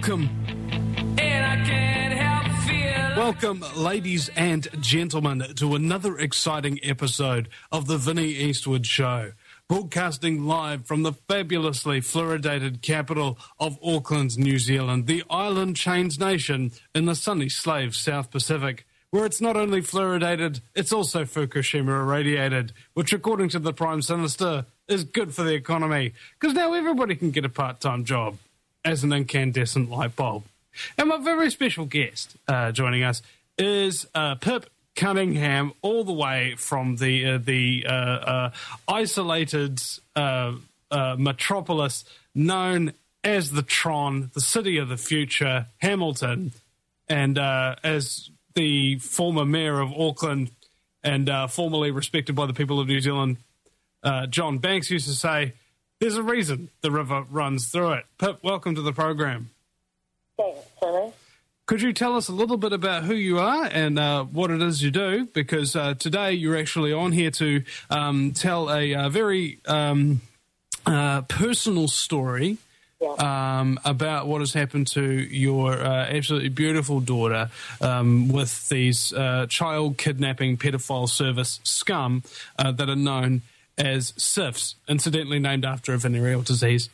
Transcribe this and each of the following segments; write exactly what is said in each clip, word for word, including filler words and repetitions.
Welcome. And I can't help feeling. Welcome, ladies and gentlemen, to another exciting episode of the Vinnie Eastwood Show, broadcasting live from the fabulously fluoridated capital of Auckland, New Zealand, the island chains nation in the sunny slave South Pacific, where it's not only fluoridated, it's also Fukushima irradiated, which, according to the Prime Minister, is good for the economy, because now everybody can get a part-time job as an incandescent light bulb. And my very special guest uh, joining us is uh, Pip Cunningham, all the way from the uh, the uh, uh, isolated uh, uh, metropolis known as the Tron, the city of the future, Hamilton, and uh, as the former mayor of Auckland and uh, formerly respected by the people of New Zealand, uh, John Banks used to say, there's a reason the river runs through it. Pip, welcome to the program. Thanks, Sonny. Could you tell us a little bit about who you are and uh, what it is you do? Because uh, today you're actually on here to um, tell a, a very um, uh, personal story yeah. um, about what has happened to your uh, absolutely beautiful daughter um, with these uh, child kidnapping pedophile service scum uh, that are known as S I Fs, incidentally named after a venereal disease.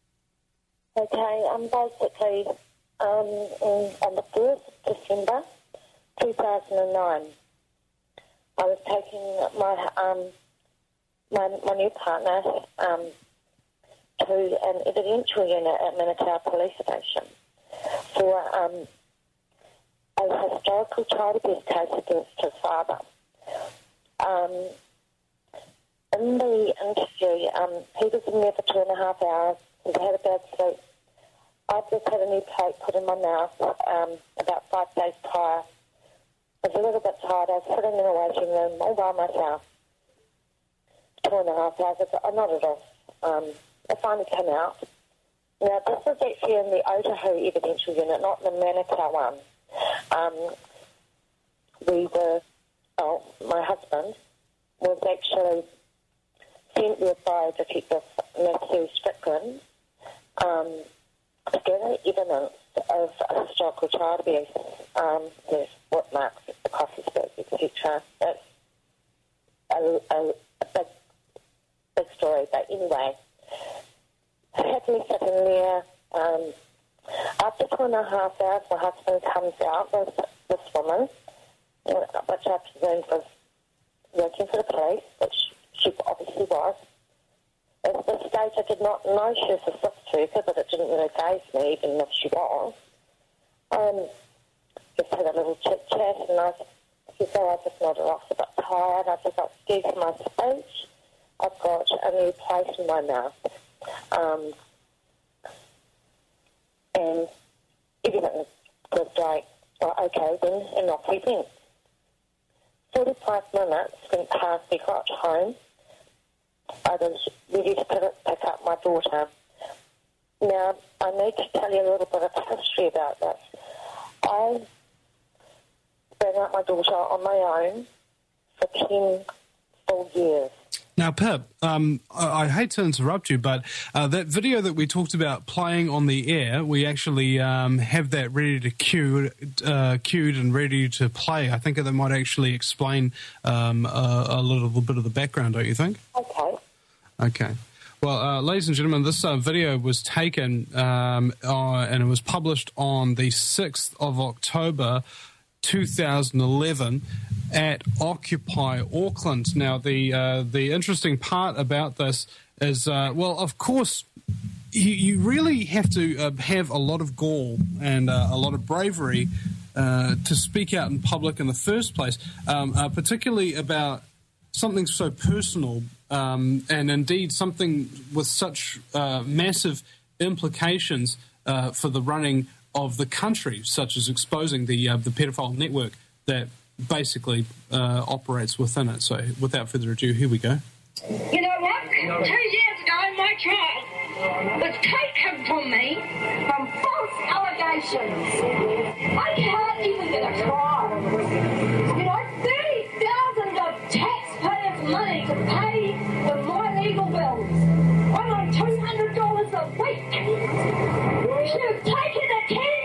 Okay, um, basically, um, in, on the first of December two thousand nine, I was taking my um, my, my new partner um, to an evidential unit at Manukau Police Station for um, a historical child abuse case against his father. Um, In the interview, um, he was in there for two and a half hours. He had a bad sleep. I just had a new plate put in my mouth um, about five days prior. I was a little bit tired. I was sitting in a waiting room all by myself. Two and a half hours. I nodded off. Um, I finally came out. Now, this was actually in the Otahu evidential unit, not the Manukau one. Um, we were, oh, my husband was actually sent there by Detective Matthew Strickland um, to gather evidence of a historical child abuse. Um, there's what marks the coffee stick, et cetera. That's a, a, a big, big story. But anyway, happily sitting there. Um, after two and a half hours, my husband comes out with this woman, which I presumed was working for the police, which she obviously was. At this stage, I did not know she was a S I F trooper, but it didn't really faze me, even if she was. Um, just had a little chit-chat, and I said, oh, I just nodded off, a bit tired. I said, excuse my speech. I've got a new place in my mouth. Um, and everything was like, oh, okay, then, and off we went. forty-five minutes went past, we got home. I was ready to pick up my daughter. Now, I need to tell you a little bit of history about this. I brought up my daughter on my own for ten full years. Now, Pip, um, I, I hate to interrupt you, but uh, that video that we talked about playing on the air, we actually um, have that ready to cue, uh, queued and ready to play. I think that might actually explain um, a, a little bit of the background, don't you think? Okay. Okay. Well, uh, ladies and gentlemen, this uh, video was taken um, uh, and it was published on the sixth of October two thousand eleven at Occupy Auckland. Now, the uh, the interesting part about this is, uh, well, of course, you, you really have to uh, have a lot of gall and uh, a lot of bravery uh, to speak out in public in the first place, um, uh, particularly about something so personal um, and indeed something with such uh, massive implications uh, for the running of the country, such as exposing the uh, the pedophile network that basically uh, operates within it. So without further ado, here we go. You know what? Two years ago, my child was taken from me from false allegations. I can't even get a trial. You know, thirty thousand of taxpayers' money to pay for my legal bills. I'm on two hundred dollars a week. You've taken a ten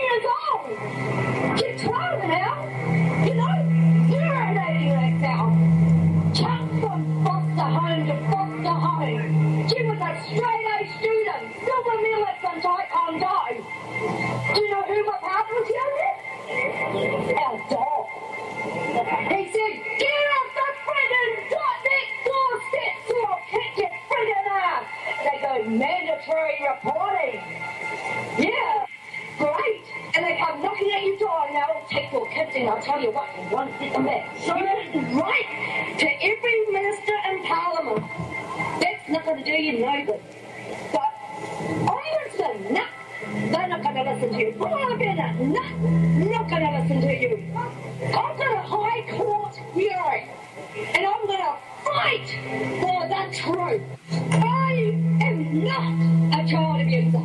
a straight-A student, silver medalist in Taekwondo. Do you know who my partner was yelling at? Our dog. He said, get off the friggin' dot next door steps or I'll kick your friggin' ass. They go, mandatory reporting. Yeah, great. And they come knocking at your door and they'll take your kids in. I'll tell you what, you won't get them back. So right to every minister in Parliament. That's not going to do you no good. But Irisman, nah, they're not going to listen to you. Bernard, nah, not going to listen to you. I've got a high court hearing, and I'm going to fight for the truth. I am not a child abuser.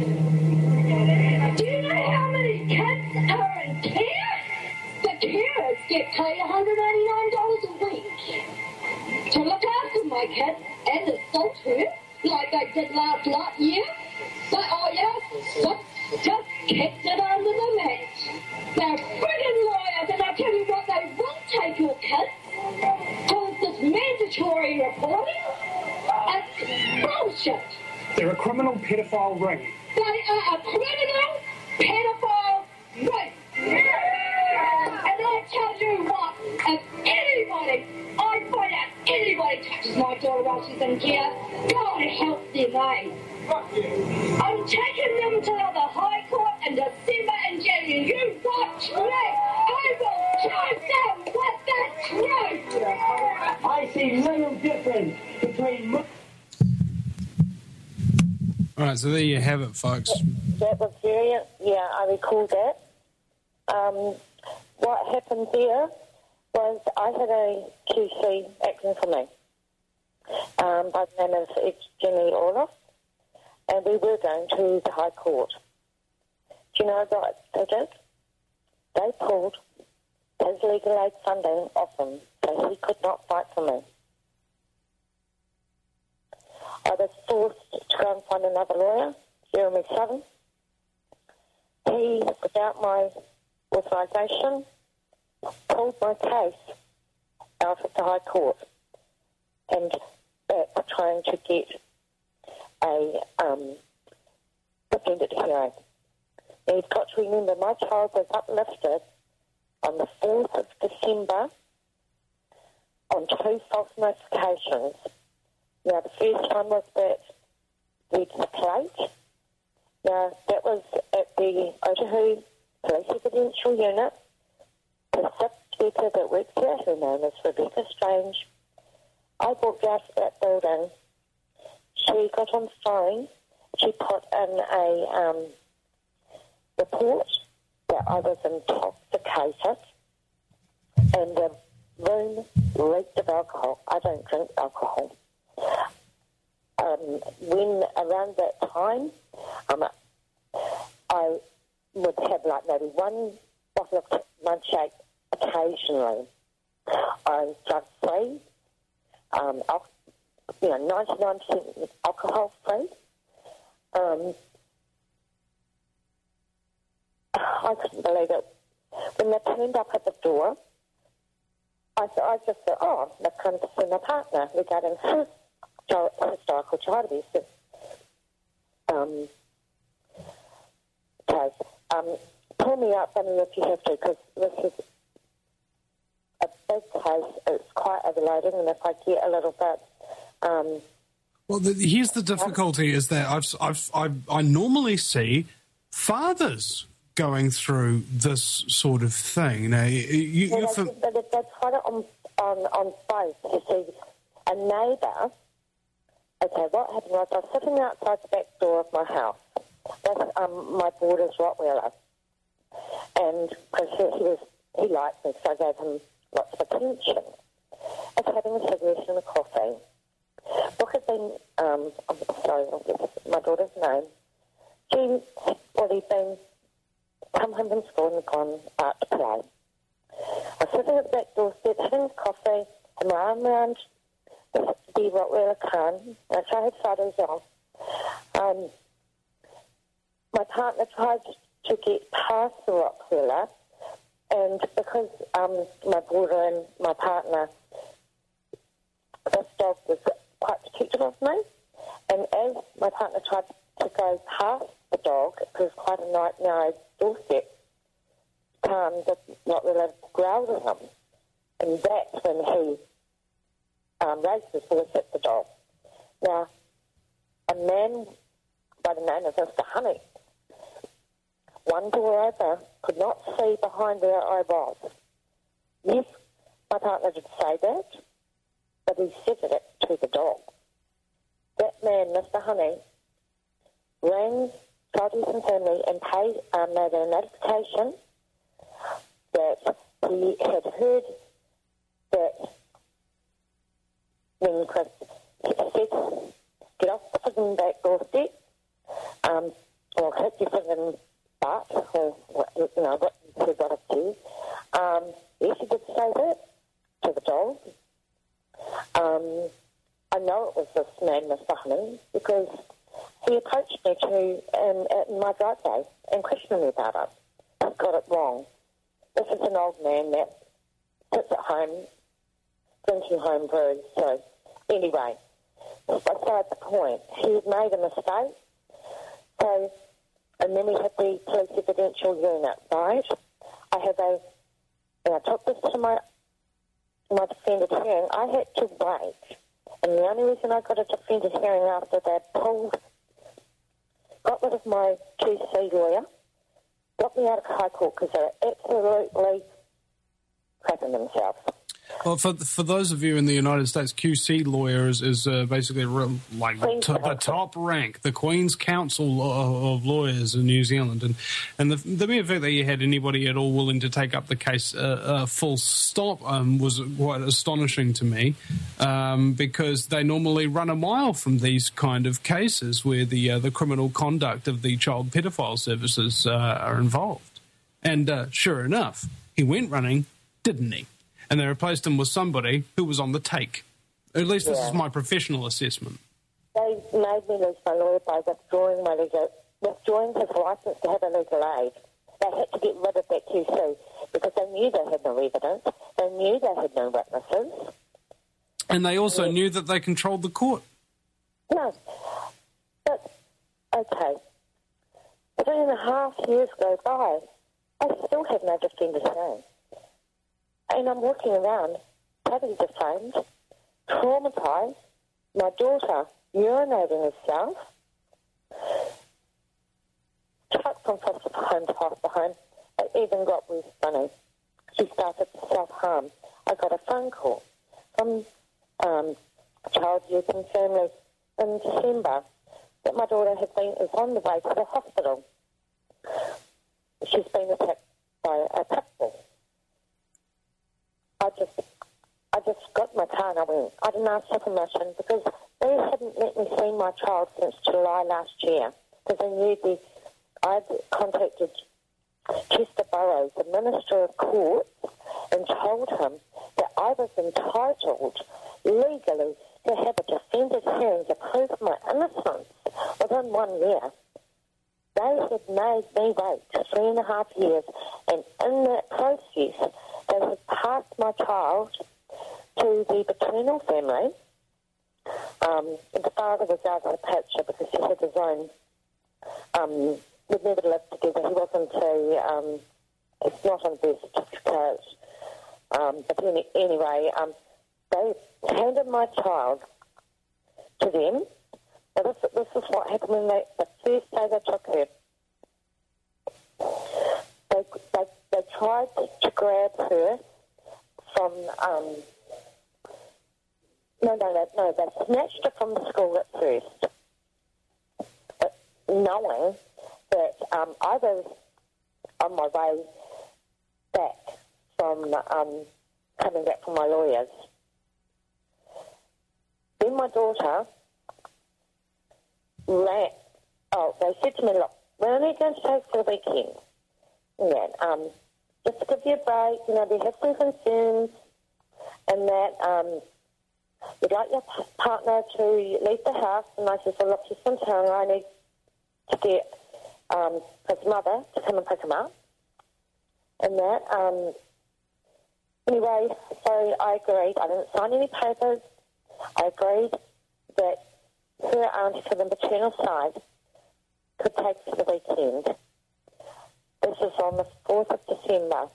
Do you know how many kids are in care? The carers get paid one hundred eighty-nine dollars a week to look after my kids and assault her like they did last last year. But oh yeah, just, just kicked it under the mat. They're friggin' lawyers, and I'll tell you what, they won't take your kids because this mandatory reporting is bullshit. They're a criminal pedophile ring. They are a criminal pedophile ring. And I tell you what, if anybody, I find out anybody touches my daughter while she's in care, God help them, eh? I'm taking them to the High Court in December and January. You watch me. I will show them what the truth. I see little difference between... All right, so there you have it, folks. That was very, yeah, I recall that. Um, what happened there was I had a Q C acting for me um, by the name of Jenny Orloff, and we were going to the High Court. Do you know what they did? They pulled his legal aid funding off him, so he could not fight for me. I was forced to go and find another lawyer, Jeremy Southern. He, without my authorisation, pulled my case out of the High Court and back trying to get a um, defendant hearing. Now, you've got to remember, my child was uplifted on the fourth of December on two false notifications. Now, the first one was that read the plate. Now, that was at the Otahuhu Police Evidential Unit. The sub-inspector that works there, her name is Rebecca Strange. I walked out of that building. She got on the phone. She put in a um, report that I was intoxicated and the room reeked of alcohol. I don't drink alcohol. Um, when around that time, um, I would have like maybe one bottle of Munchake occasionally. I drug free, um, al- you know, ninety-nine percent alcohol free. Um, I couldn't believe it. When they turned up at the door, I, th- I just thought, oh, they've come to see my partner regarding his historical child abuse. Um, okay, um, pull me up, I mean, if you have to, because this is a big case. It's quite overloading, and if I get a little bit... Um, well, the, here's the difficulty, is that I've, I've, I've, I normally see fathers going through this sort of thing. Now, you, you, well, you're they, fam- they, they've got it on, on, on both. You see, a neighbour... Okay, what happened was I was sitting outside the back door of my house. That's um, my boarder's Rottweiler. And because he, he, was, he liked me, so I gave him lots of attention. I was having a cigarette and a coffee. Look at been, um, I'm sorry, I'll get my daughter's name. She, well, he'd been, come home from school and gone out to play. I was sitting at the back doorstep, having a coffee, and my arm around the Rottweiler Khan, which I had photos of. Um, my partner tried to get past the Rottweiler, and because um, my boarder and my partner, this dog was quite protective of me, And as my partner tried to go past the dog, it was quite a night narrow doorstep, um, the not really growled at him. And that's when he um, raised his voice at the dog. Now, a man by the name of Mister Honey, one door over, could not see behind where I was. Yes, my partner did say that, but he said it to the dog. That man, Mister Honey, rang Children's and Family and paid, um, made a notification that he had heard that when Chris said, get off the friggin' back doorstep, um, or hit your friggin' butt, or, you know, what he got up to. Um, yes, he did say that to the dog. Um, I know it was this man, Mister Honey, because he approached me to um, in my driveway and questioned me about it. He got it wrong. This is an old man that sits at home, drinking home brews. So, anyway, beside the point, he had made a mistake. So, and then we had the police evidential unit, right? I have a, and I took this to my my defended hearing. I had to wait, and the only reason I got a defended hearing after they pulled, got rid of my Q C lawyer, got me out of High Court because they're absolutely crapping themselves. Well, for for those of you in the United States, Q C lawyer is, is uh, basically real, like the, t- the top rank, the Queen's Council of, of lawyers in New Zealand, and and the, the mere fact that you had anybody at all willing to take up the case, uh, uh, full stop, um, was quite astonishing to me, um, because they normally run a mile from these kind of cases where the uh, the criminal conduct of the child paedophile services uh, are involved. And uh, sure enough, he went running, didn't he? And they replaced him with somebody who was on the take. At least this yeah. is my professional assessment. They made me lose my lawyer by withdrawing my legal, withdrawing his licence to have a legal aid. They had to get rid of that Q C because they knew they had no evidence. They knew they had no witnesses. And they also yeah. knew that they controlled the court. No. But, okay. Three and a half years go by. I still have no defenders hearing. And I'm walking around, totally defamed, traumatised, my daughter urinating herself, chucked from foster home to foster home. It even got worse funny. She started to self-harm. I got a phone call from um, Child, Youth and Family in December that my daughter had been is on the way to the hospital. She's been attacked by a pit bull. I just, I just got my car and I went. I didn't ask for permission because they hadn't let me see my child since July last year because they knew the. I'd contacted Chester Burrows, the Minister of Courts, and told him that I was entitled legally to have a defended hearing to prove my innocence within one year. They had made me wait three and a half years, and in that process, they had passed my child to the paternal family. Um, the father was out of the picture because he had his own, um, we'd never lived together. He wasn't a, um, it's not on the birth certificate. Um, but any, anyway, um, they handed my child to them. Now this, this is what happened when they, the first day they took her. They, they, they tried to grab her from, um, no, no, no, no, they snatched her from the school at first, but knowing that um, I was on my way back from um, coming back from my lawyers. Then my daughter ran, oh, they said to me, look, we're only going to take for the weekend. Yeah, um, just to give you a break, you know, we have some concerns and that um, we'd like your p- partner to leave the house. And I said, well, look, she's in town. I need to get um, his mother to come and pick him up. And that, um, anyway, so I agreed. I didn't sign any papers. I agreed that her auntie for the maternal side could take for the weekend. This was on the fourth of December.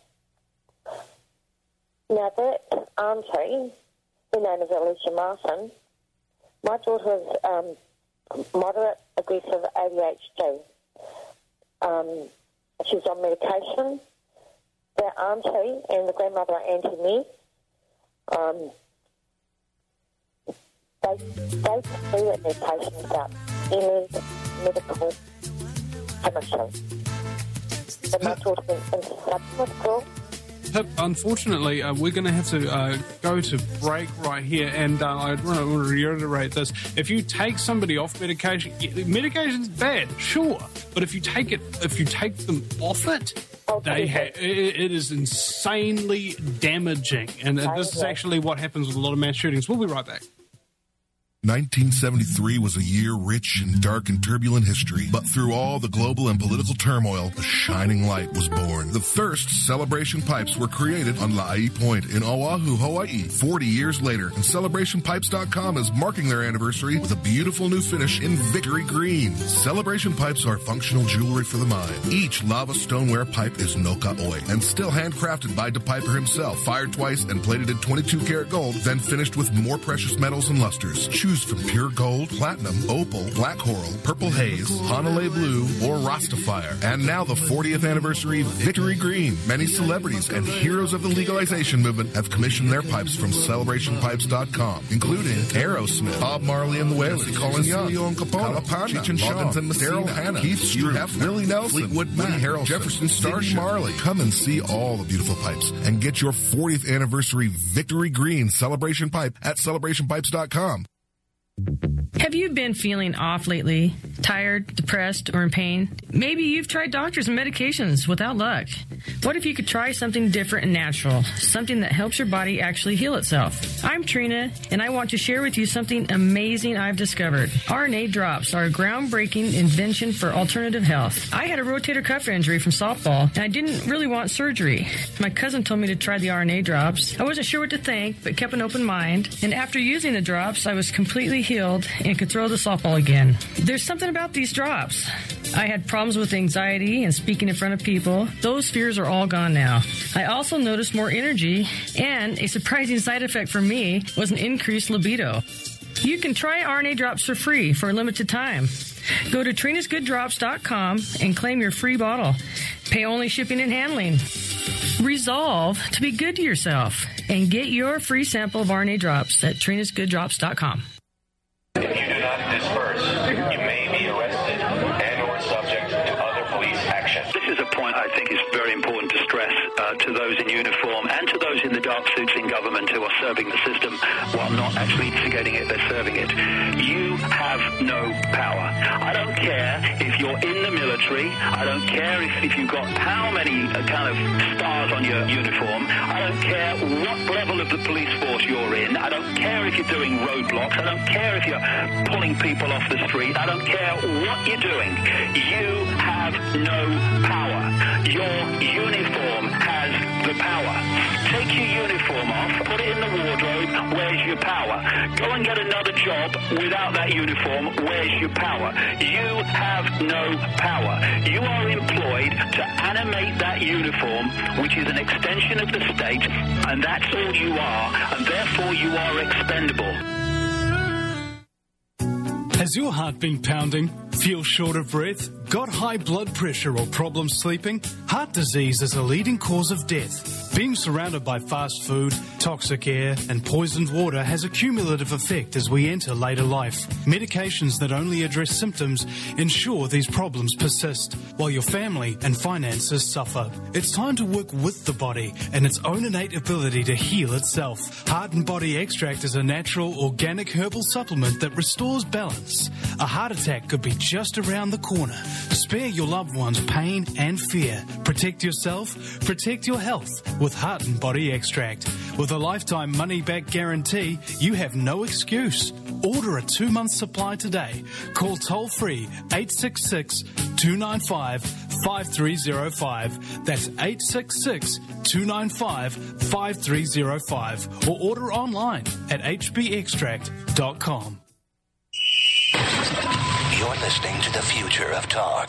Now that auntie, her name is Alicia Martin, my daughter has um, moderate aggressive A D H D. Um, she's on medication. Their auntie and the grandmother, Auntie Me, um, they, they agree with their patients about any medical condition. And my daughter went into hospital. Pip, unfortunately, uh, we're going to have to uh, go to break right here, and uh, I want to reiterate this. If you take somebody off medication, medication's bad, sure, but if you take it, if you take them off it, they ha- it, it is insanely damaging, and uh, this is actually what happens with a lot of mass shootings. We'll be right back. nineteen seventy-three was a year rich in dark and turbulent history, but through all the global and political turmoil, a shining light was born. The first Celebration Pipes were created on La'i Point in Oahu, Hawaii, forty years later, and Celebration Pipes dot com is marking their anniversary with a beautiful new finish in Victory Green. Celebration Pipes are functional jewelry for the mind. Each lava stoneware pipe is no ka'oi and still handcrafted by DePiper himself, fired twice and plated in twenty-two karat gold, then finished with more precious metals and lusters. Choose from pure gold, platinum, opal, black coral, purple haze, Hanalei blue, or Rastafire. And now the fortieth anniversary Victory Green. Many celebrities and heroes of the legalization movement have commissioned their pipes from Celebration Pipes dot com, including Aerosmith, Bob Marley and the Wailers, Colin Young, Leon Capone, Cheech and Chong, Daryl Hannah, Keith Stroup, Willie Nelson, Fleetwood Mac, Harold Jefferson Starship, Marley. Come and see all the beautiful pipes and get your fortieth anniversary Victory Green Celebration Pipe at Celebration Pipes dot com. Have you been feeling off lately? Tired, depressed, or in pain? Maybe you've tried doctors and medications without luck. What if you could try something different and natural? Something that helps your body actually heal itself. I'm Trina, and I want to share with you something amazing I've discovered. R N A drops are a groundbreaking invention for alternative health. I had a rotator cuff injury from softball, and I didn't really want surgery. My cousin told me to try the R N A drops. I wasn't sure what to think, but kept an open mind. And after using the drops, I was completely healed and could throw the softball again. There's something about these drops. I had problems with anxiety and speaking in front of people. Those fears are all gone now. I also noticed more energy, and a surprising side effect for me was an increased libido. You can try R N A drops for free for a limited time. Go to trinas good drops dot com and claim your free bottle. Pay only shipping and handling. Resolve to be good to yourself and get your free sample of R N A drops at trinas good drops dot com. If you do not disperse, you may be arrested and or subject to other police action. This is a point I think is very important to stress uh, to those in uniform and to those in the dark suits in government who are serving the system while not actually instigating it, they're serving it. You have no power. I don't care if you're in the military. I don't care if, if you've got how many uh, kind of stars on your uniform. I don't care what level of the police force you're in. I don't care if you're doing roadblocks. I don't care if you're pulling people off the street. I don't care what you're doing. You have no power. Your uniform has the power. Take your uniform off, put it in the wardrobe. Where's your power? Go and get another job without that uniform. Where's your power? You have no power. You are employed to animate that uniform, which is an extension of the state, and that's all you are, and therefore you are expendable. Has your heart been pounding? Feel short of breath? Got high blood pressure or problems sleeping? Heart disease is a leading cause of death. Being surrounded by fast food, toxic air, and poisoned water has a cumulative effect as we enter later life. Medications that only address symptoms ensure these problems persist, while your family and finances suffer. It's time to work with the body and its own innate ability to heal itself. Heart and Body Extract is a natural, organic herbal supplement that restores balance. A heart attack could be just around the corner. Spare your loved ones pain and fear. Protect yourself, protect your health with Heart and Body Extract. With a lifetime money-back guarantee, you have no excuse. Order a two-month supply today. Call toll-free eight six six, two nine five, five three zero five. That's eight six six, two nine five, five three zero five. Or order online at h b extract dot com. listening to the future of talk.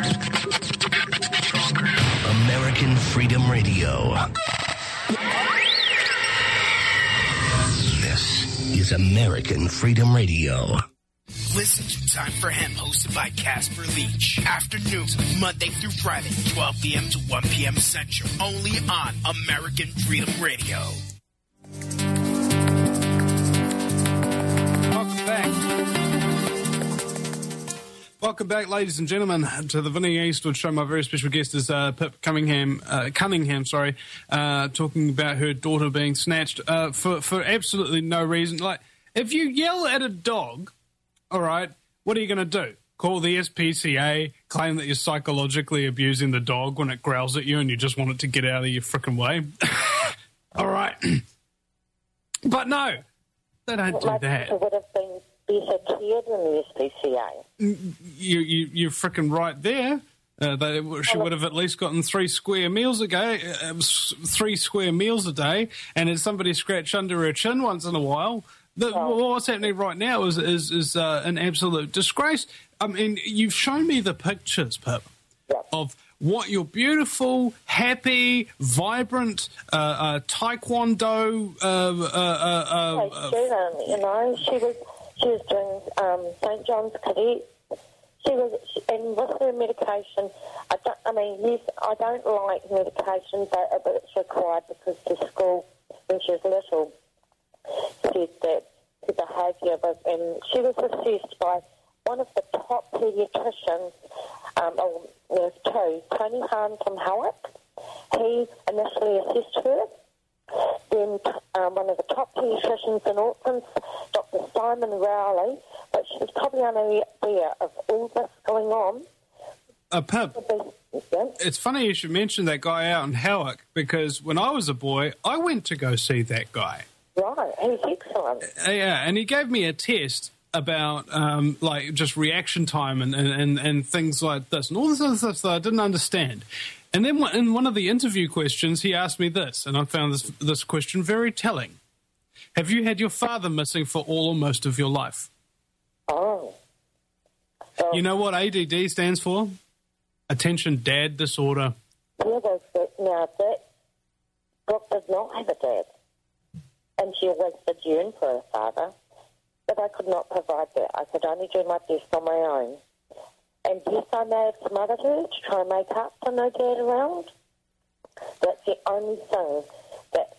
American Freedom Radio. This is American Freedom Radio. Listen to Time for Hemp, hosted by Casper Leach. Afternoons, Monday through Friday, twelve p.m. to one p.m. Central. Only on American Freedom Radio. Welcome back. Welcome back, ladies and gentlemen, to the Vinnie Eastwood Show. My very special guest is uh, Pip Cunningham, uh, Cunningham, sorry, uh, talking about her daughter being snatched uh, for, for absolutely no reason. Like, if you yell at a dog, all right, what are you going to do? Call the S P C A, claim that you're psychologically abusing the dog when it growls at you and you just want it to get out of your frickin' way? All right. But no, they don't do that. It would have been better cared in the S P C A. You, you, you're frickin' right there. Uh, they, she would have at least gotten three square meals a day, uh, three square meals a day, and had somebody scratch under her chin once in a while. The, what's happening right now is is, is uh, an absolute disgrace. I mean, you've shown me the pictures, Pip, of what your beautiful, happy, vibrant uh, uh, Taekwondo. Uh, uh, uh, uh, uh, student, you know, she was she was doing um, Saint John's Cadet. She was, she, and with her medication, I, don't, I mean, yes, I don't like medication, but, but it's required because the school, when she was little, said that her behaviour was, and she was assessed by one of the top paediatricians, um, oh, there's two, Tony Hahn from Howick. He initially assessed her. Then um, one of the top paediatricians in Auckland, Doctor Simon Rowley, but she was probably unaware of all this going on. Uh, Pip, it's funny you should mention that guy out in Howick, because when I was a boy, I went to go see that guy. Right, he's excellent. Uh, yeah, and he gave me a test about, um, like, just reaction time and, and, and things like this, and all this other stuff that I didn't understand. And then in one of the interview questions, he asked me this, and I found this, this question very telling. Have you had your father missing for all or most of your life? Oh. Well, you know what A D D stands for? Attention Dad Disorder. Yeah, but now that Brooke does not have a dad. And she always did yearn for her father, but I could not provide that. I could only do my best on my own. And yes, I may have smothered her to try and make up for no dad around. That's the only thing that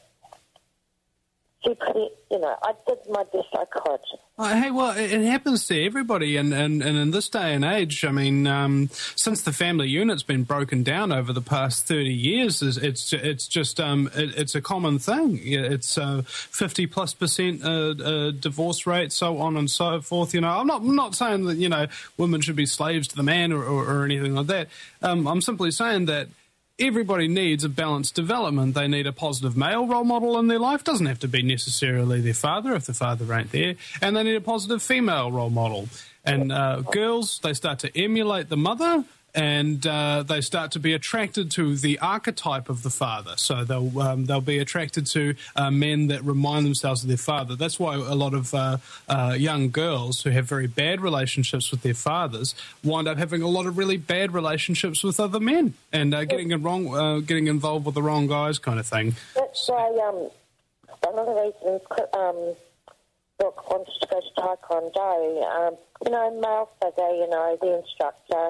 she could, you know, I did my best I could. Oh, hey, well, it, it happens to everybody, and, and, and in this day and age, I mean, um, since the family unit's been broken down over the past thirty years, it's it's just um, it, it's a common thing. It's uh, fifty plus percent uh, uh, divorce rate, so on and so forth. You know, I'm not I'm not saying that, you know, women should be slaves to the man or, or, or anything like that. Um, I'm simply saying that everybody needs a balanced development. They need a positive male role model in their life. Doesn't have to be necessarily their father if the father ain't there. And they need a positive female role model. And uh, girls, they start to emulate the mother, and uh, they start to be attracted to the archetype of the father. So they'll um, they'll be attracted to uh, men that remind themselves of their father. That's why a lot of uh, uh, young girls who have very bad relationships with their fathers wind up having a lot of really bad relationships with other men and uh, getting in wrong, uh, getting involved with the wrong guys, kind of thing. That's why um, one of the reasons um, Brooke wanted to go to Taekwondo, um, you know, male figure, you know, the instructor.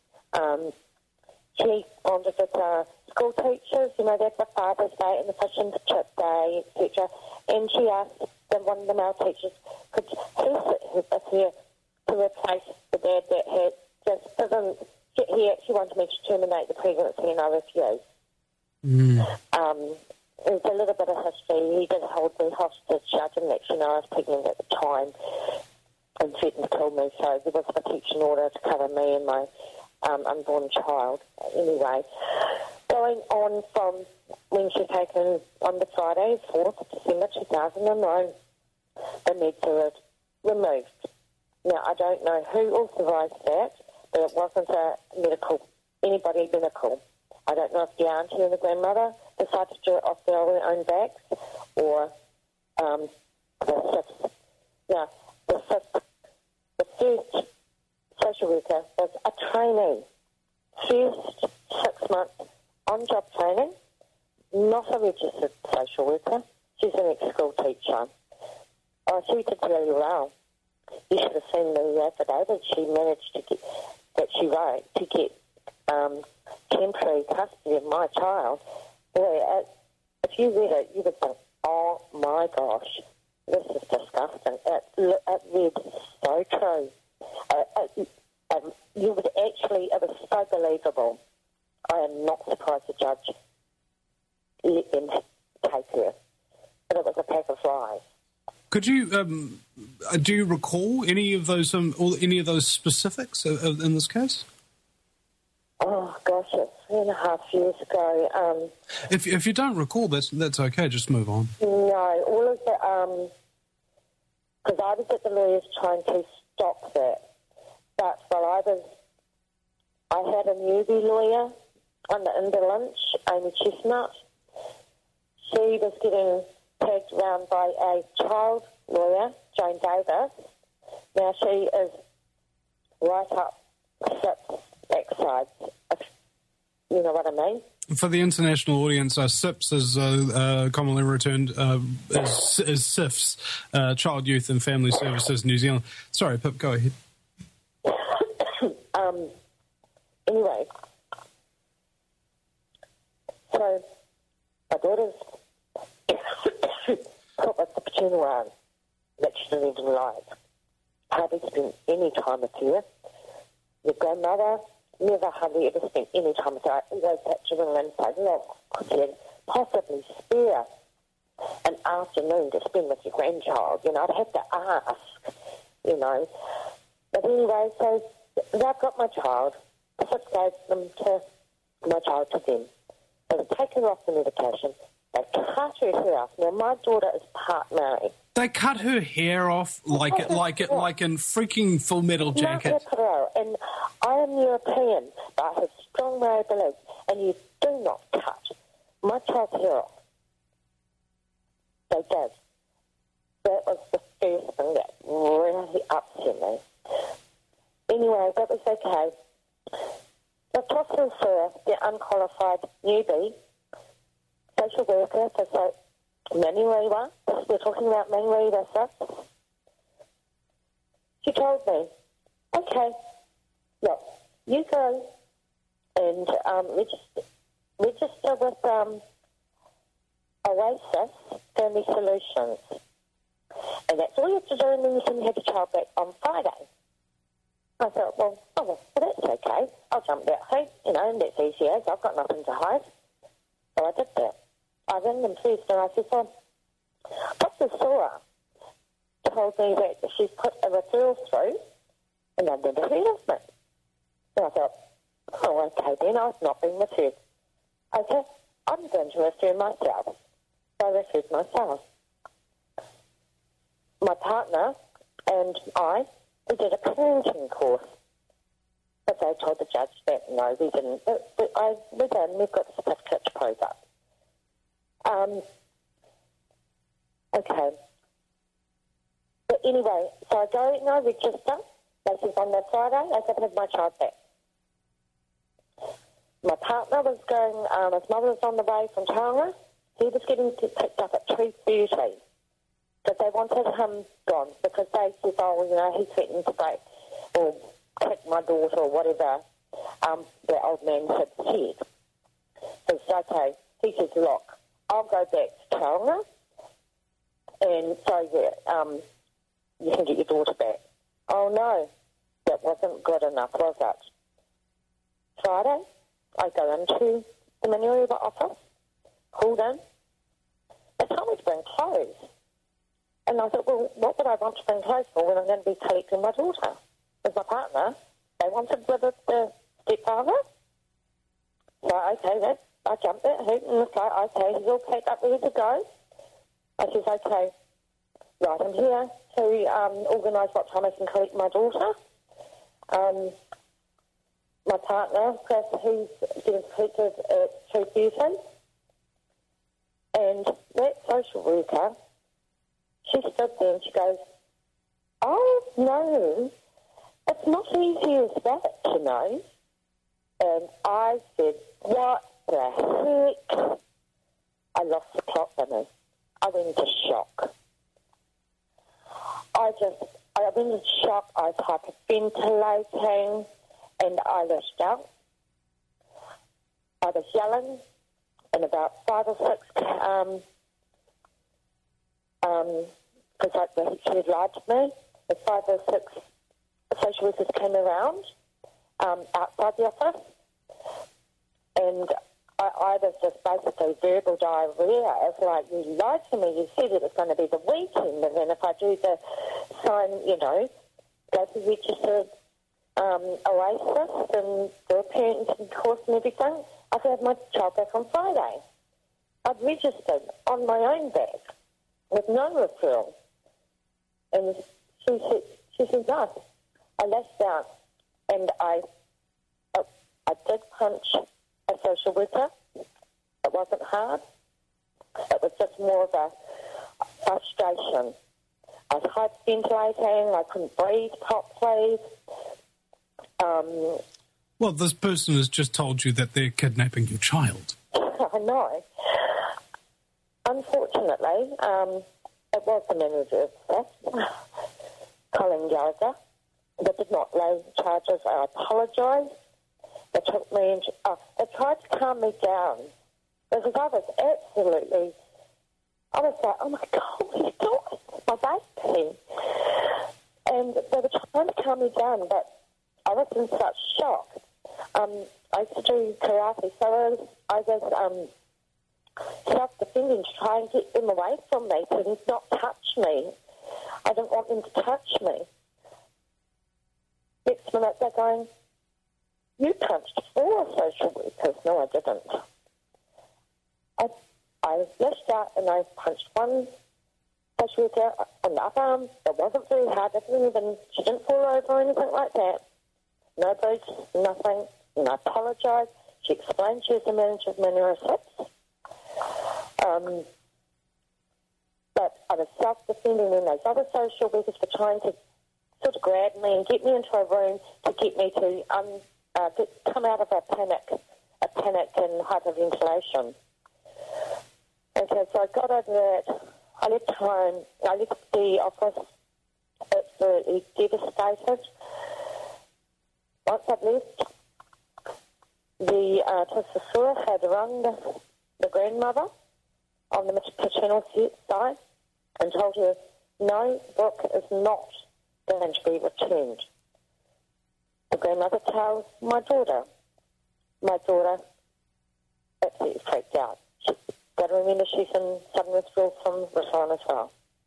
Um, she bonded with uh, school teachers, you know, there's the Father's Day and the Fish and the Chip Day, et cetera. And she asked the, one of the male teachers, could he sit with her to replace the dad that had just didn't get here. She wanted me to terminate the pregnancy, and I refused. Mm. Um, there's a little bit of history. He did hold me hostage. I didn't actually know I was pregnant at the time and threatened to kill me, so there was a protection order to cover me and my Um, unborn child. Anyway, going on from when she was taken on the Friday, fourth of December two thousand nine, the meds were removed. Now, I don't know who authorised that, but it wasn't a medical, anybody medical. I don't know if the auntie and the grandmother decided to do it off their own backs, or um, the fifth. Now, the fifth, the first social worker was a trainee. First six months on-job training, not a registered social worker. She's an ex-school teacher. Oh, she did really well. You should have seen the affidavit she managed to get, that she wrote to get um, temporary custody of my child. Boy, if you read it, you would think, oh my gosh, this is disgusting. It, it read so true. Uh, it, um, you would actually, it was so believable. I am not surprised the judge let them take her. But it was a pack of lies. Could you, um, do you recall any of those, um, or any of those specifics in this case? Oh gosh, it's three and a half years ago. Um, if if you don't recall, that's that's okay. Just move on. No, all of the um, because I was at the lawyers trying to stop that, but while I was, I had a newbie lawyer on the Inda Lynch, Amy Chestnut. She was getting tagged around by a child lawyer, Jane Davis. Now she is right up SIP's backside, if you know what I mean. For the international audience, uh, SIPS is uh, uh, commonly returned uh, as, as SIFS, uh, Child, Youth and Family Services New Zealand. Sorry, Pip, go ahead. um, anyway, so my daughter's caught with the paternal arm that she didn't even like. Hardly spent any time with her. The grandmother never hardly ever spent any time with her. I always had to ring and say, look, could you possibly spare an afternoon to spend with your grandchild? You know, I'd have to ask, you know. But anyway, so they've got my child. The SIP gave them to my child to them. They take her off the medication. They cut her hair off. Now, my daughter is part married. They cut her hair off like it, like it, like in freaking Full Metal Jacket. No, and I am European, but I have strong married beliefs, and you do not cut my child's hair off. They did. That was the first thing that really upset me. Anyway, that was okay. The Tossil for the unqualified newbie social worker for so Manuela, we're talking about Manuela stuff. She told me, okay, look, you go and um, register, register with um, Oasis Family Solutions. And that's all you have to do, and then you can have your child back on Friday. I thought, well, oh, well, that's okay. I'll jump that hoop, you know, and that's easy as I've got nothing to hide. So I did that. I rang them first and I said, well, Doctor Sora told me that she's put a referral through and I've never heard of me. And I thought, oh, okay then, I've not been referred. Okay, I'm going to refer myself. So I referred myself. My partner and I, we did a parenting course. But they told the judge that, no, we didn't. But, but I, we did, and we've got the certificate to prove that. Um, okay. But anyway, so I go and I register. They said on that Friday, I said, have my child back. My partner was going, um, his mother was on the way from Tauranga. He was getting picked up at two thirty. But they wanted him gone because they said, oh, you know, he threatened to break or kick my daughter or whatever um, the old man had said. So it's okay. He says, look, I'll go back to Tauranga and so that um, you can get your daughter back. Oh, no, that wasn't good enough, was it? Friday, I go into the Manurewa office, called in. They told me to bring clothes. And I thought, well, what would I want to bring clothes for when I'm going to be collecting my daughter? With my partner, they wanted with it the stepfather. So, okay, that, I jumped that hoop and it's like, okay, he's all packed up, ready to go. I says, okay, right, I'm here to um, organise what time I can collect my daughter. Um, my partner, Chris, he's getting collected at two thirty. And that social worker, she stood there and she goes, oh, no, It's not easy as that, you know. And I said, what the heck? I lost the plot, Vinny. I went into shock. I just, I went into shock. I was hyperventilating and I lashed out. I was yelling, and about five or six, um, um, because like she had lied to me, and five or six social workers came around um, outside the office, and I, I was just basically verbal diarrhea. It's like, you lied to me, you said it was going to be the weekend, and then if I do the sign, you know, go to registered um, Oasis and do a parenting course and everything, I could have my child back on Friday. I'd registered on my own back with no referral. And she said, she said no. I lashed out and I, I, I did punch a social worker. It wasn't hard. It was just more of a frustration. I was hyperventilating. I couldn't breathe properly. Um, well, this person has just told you that they're kidnapping your child. I know. Unfortunately, um, it was the manager of staff, Colin Gallagher. They did not lay charges. I apologised. They took me into... Oh, they tried to calm me down because I was absolutely... I was like, oh, my God, what are you doing? My baby. And they were trying to calm me down, but I was in such shock. Um, I used to do karate, so I was, I was um, self-defending to try and get them away from me, to not touch me. I didn't want them to touch me. Next minute, they're going, you punched four social workers. No, I didn't. I, I lashed out and I punched one social worker on the upper arm. It wasn't very hard. I didn't even, she didn't fall over or anything like that. No boots, nothing. And I apologised. She explained she was the manager of Manura Six. Um, but I was self-defending, and those other social workers were trying to sort of grab me and get me into a room to get me to um, uh, get, come out of a panic, a panic and hyperventilation. Okay, so I got over that. I left home. I left the office absolutely devastated. Once I left, the uh, Tusasura had rung the, the grandmother on the paternal side and told her, no, Brooke is not going to be returned. The grandmother tells my daughter. My daughter absolutely freaked out. She's got to remember she's in southern withdrawal from Rosalia as well.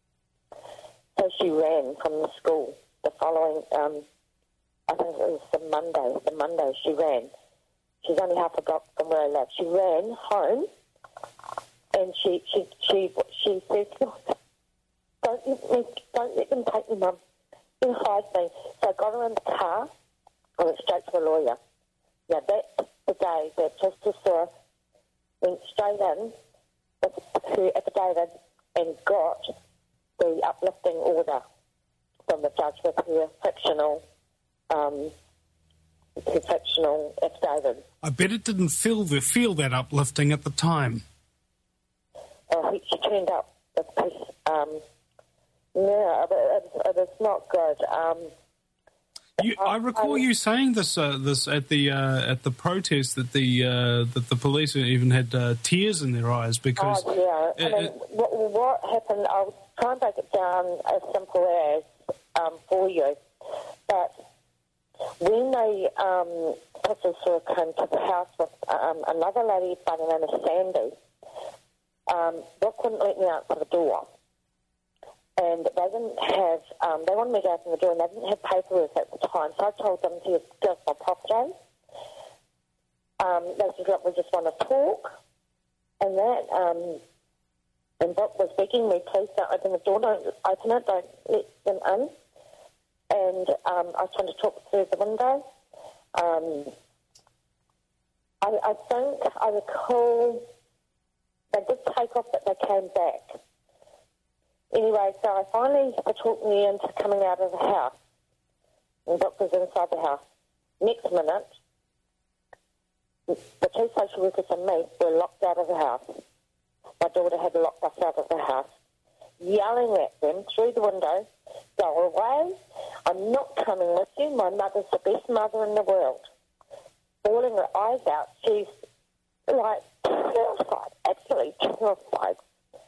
So she ran from the school the following, um, I think it was the Monday, the Monday she ran. She's only half a block from where I live. She ran home and she she she she said, don't let me, don't let them take me, Mum. They hide me. So I got her in the car. I went straight to a lawyer. Now that's the day that Justice went straight in with her affidavit and got the uplifting order from the judge with her fictional, um, her fictional affidavit. I bet it didn't feel the feel that uplifting at the time. Uh, he, she turned up with peace. Um, yeah, it, it, it was not good. Um, You, I recall I, you saying this uh, this at the uh, at the protest that the uh, that the police even had uh, tears in their eyes because. Oh yeah, it, I mean, it, what, what happened? I'll try and break it down as simple as um, for you, but when they um, officer came to the house with um, another lady by the name of Sandy, um, Brooke wouldn't let me answer the door. And they didn't have, um, they wanted me to open the door and they didn't have paperwork at the time, so I told them to give us my property. Um, they said, look, we just want to talk. And that, um, and Brooke was begging me, please don't open the door, don't open it, don't let them in. And um, I was trying to talk through the window. Um, I, I think, I recall, they did take off, but they came back. Anyway, so I finally, they talked me into coming out of the house. and doctors inside the house. Next minute, the two social workers and me were locked out of the house. My daughter had locked us out of the house, yelling at them through the window, "Go away, I'm not coming with you, my mother's the best mother in the world." Bawling her eyes out, she's like terrified, absolutely terrified.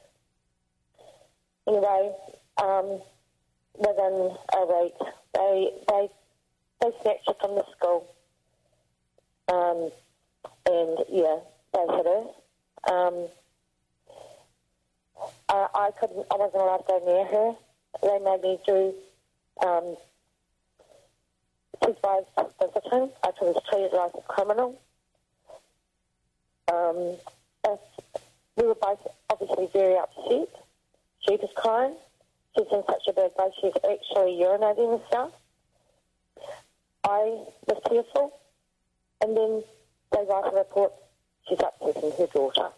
Anyway, um, within a week, they they they snatched her from the school, um, and yeah, they hit her. Um, I, I couldn't, I wasn't allowed to go near her. They made me do um, supervised visiting. I was treated like a criminal. Um, we were both obviously very upset. She was crying. She's in such a bad way. She's actually urinating and stuff. I was tearful. And then they write a report. She's upsetting her daughter.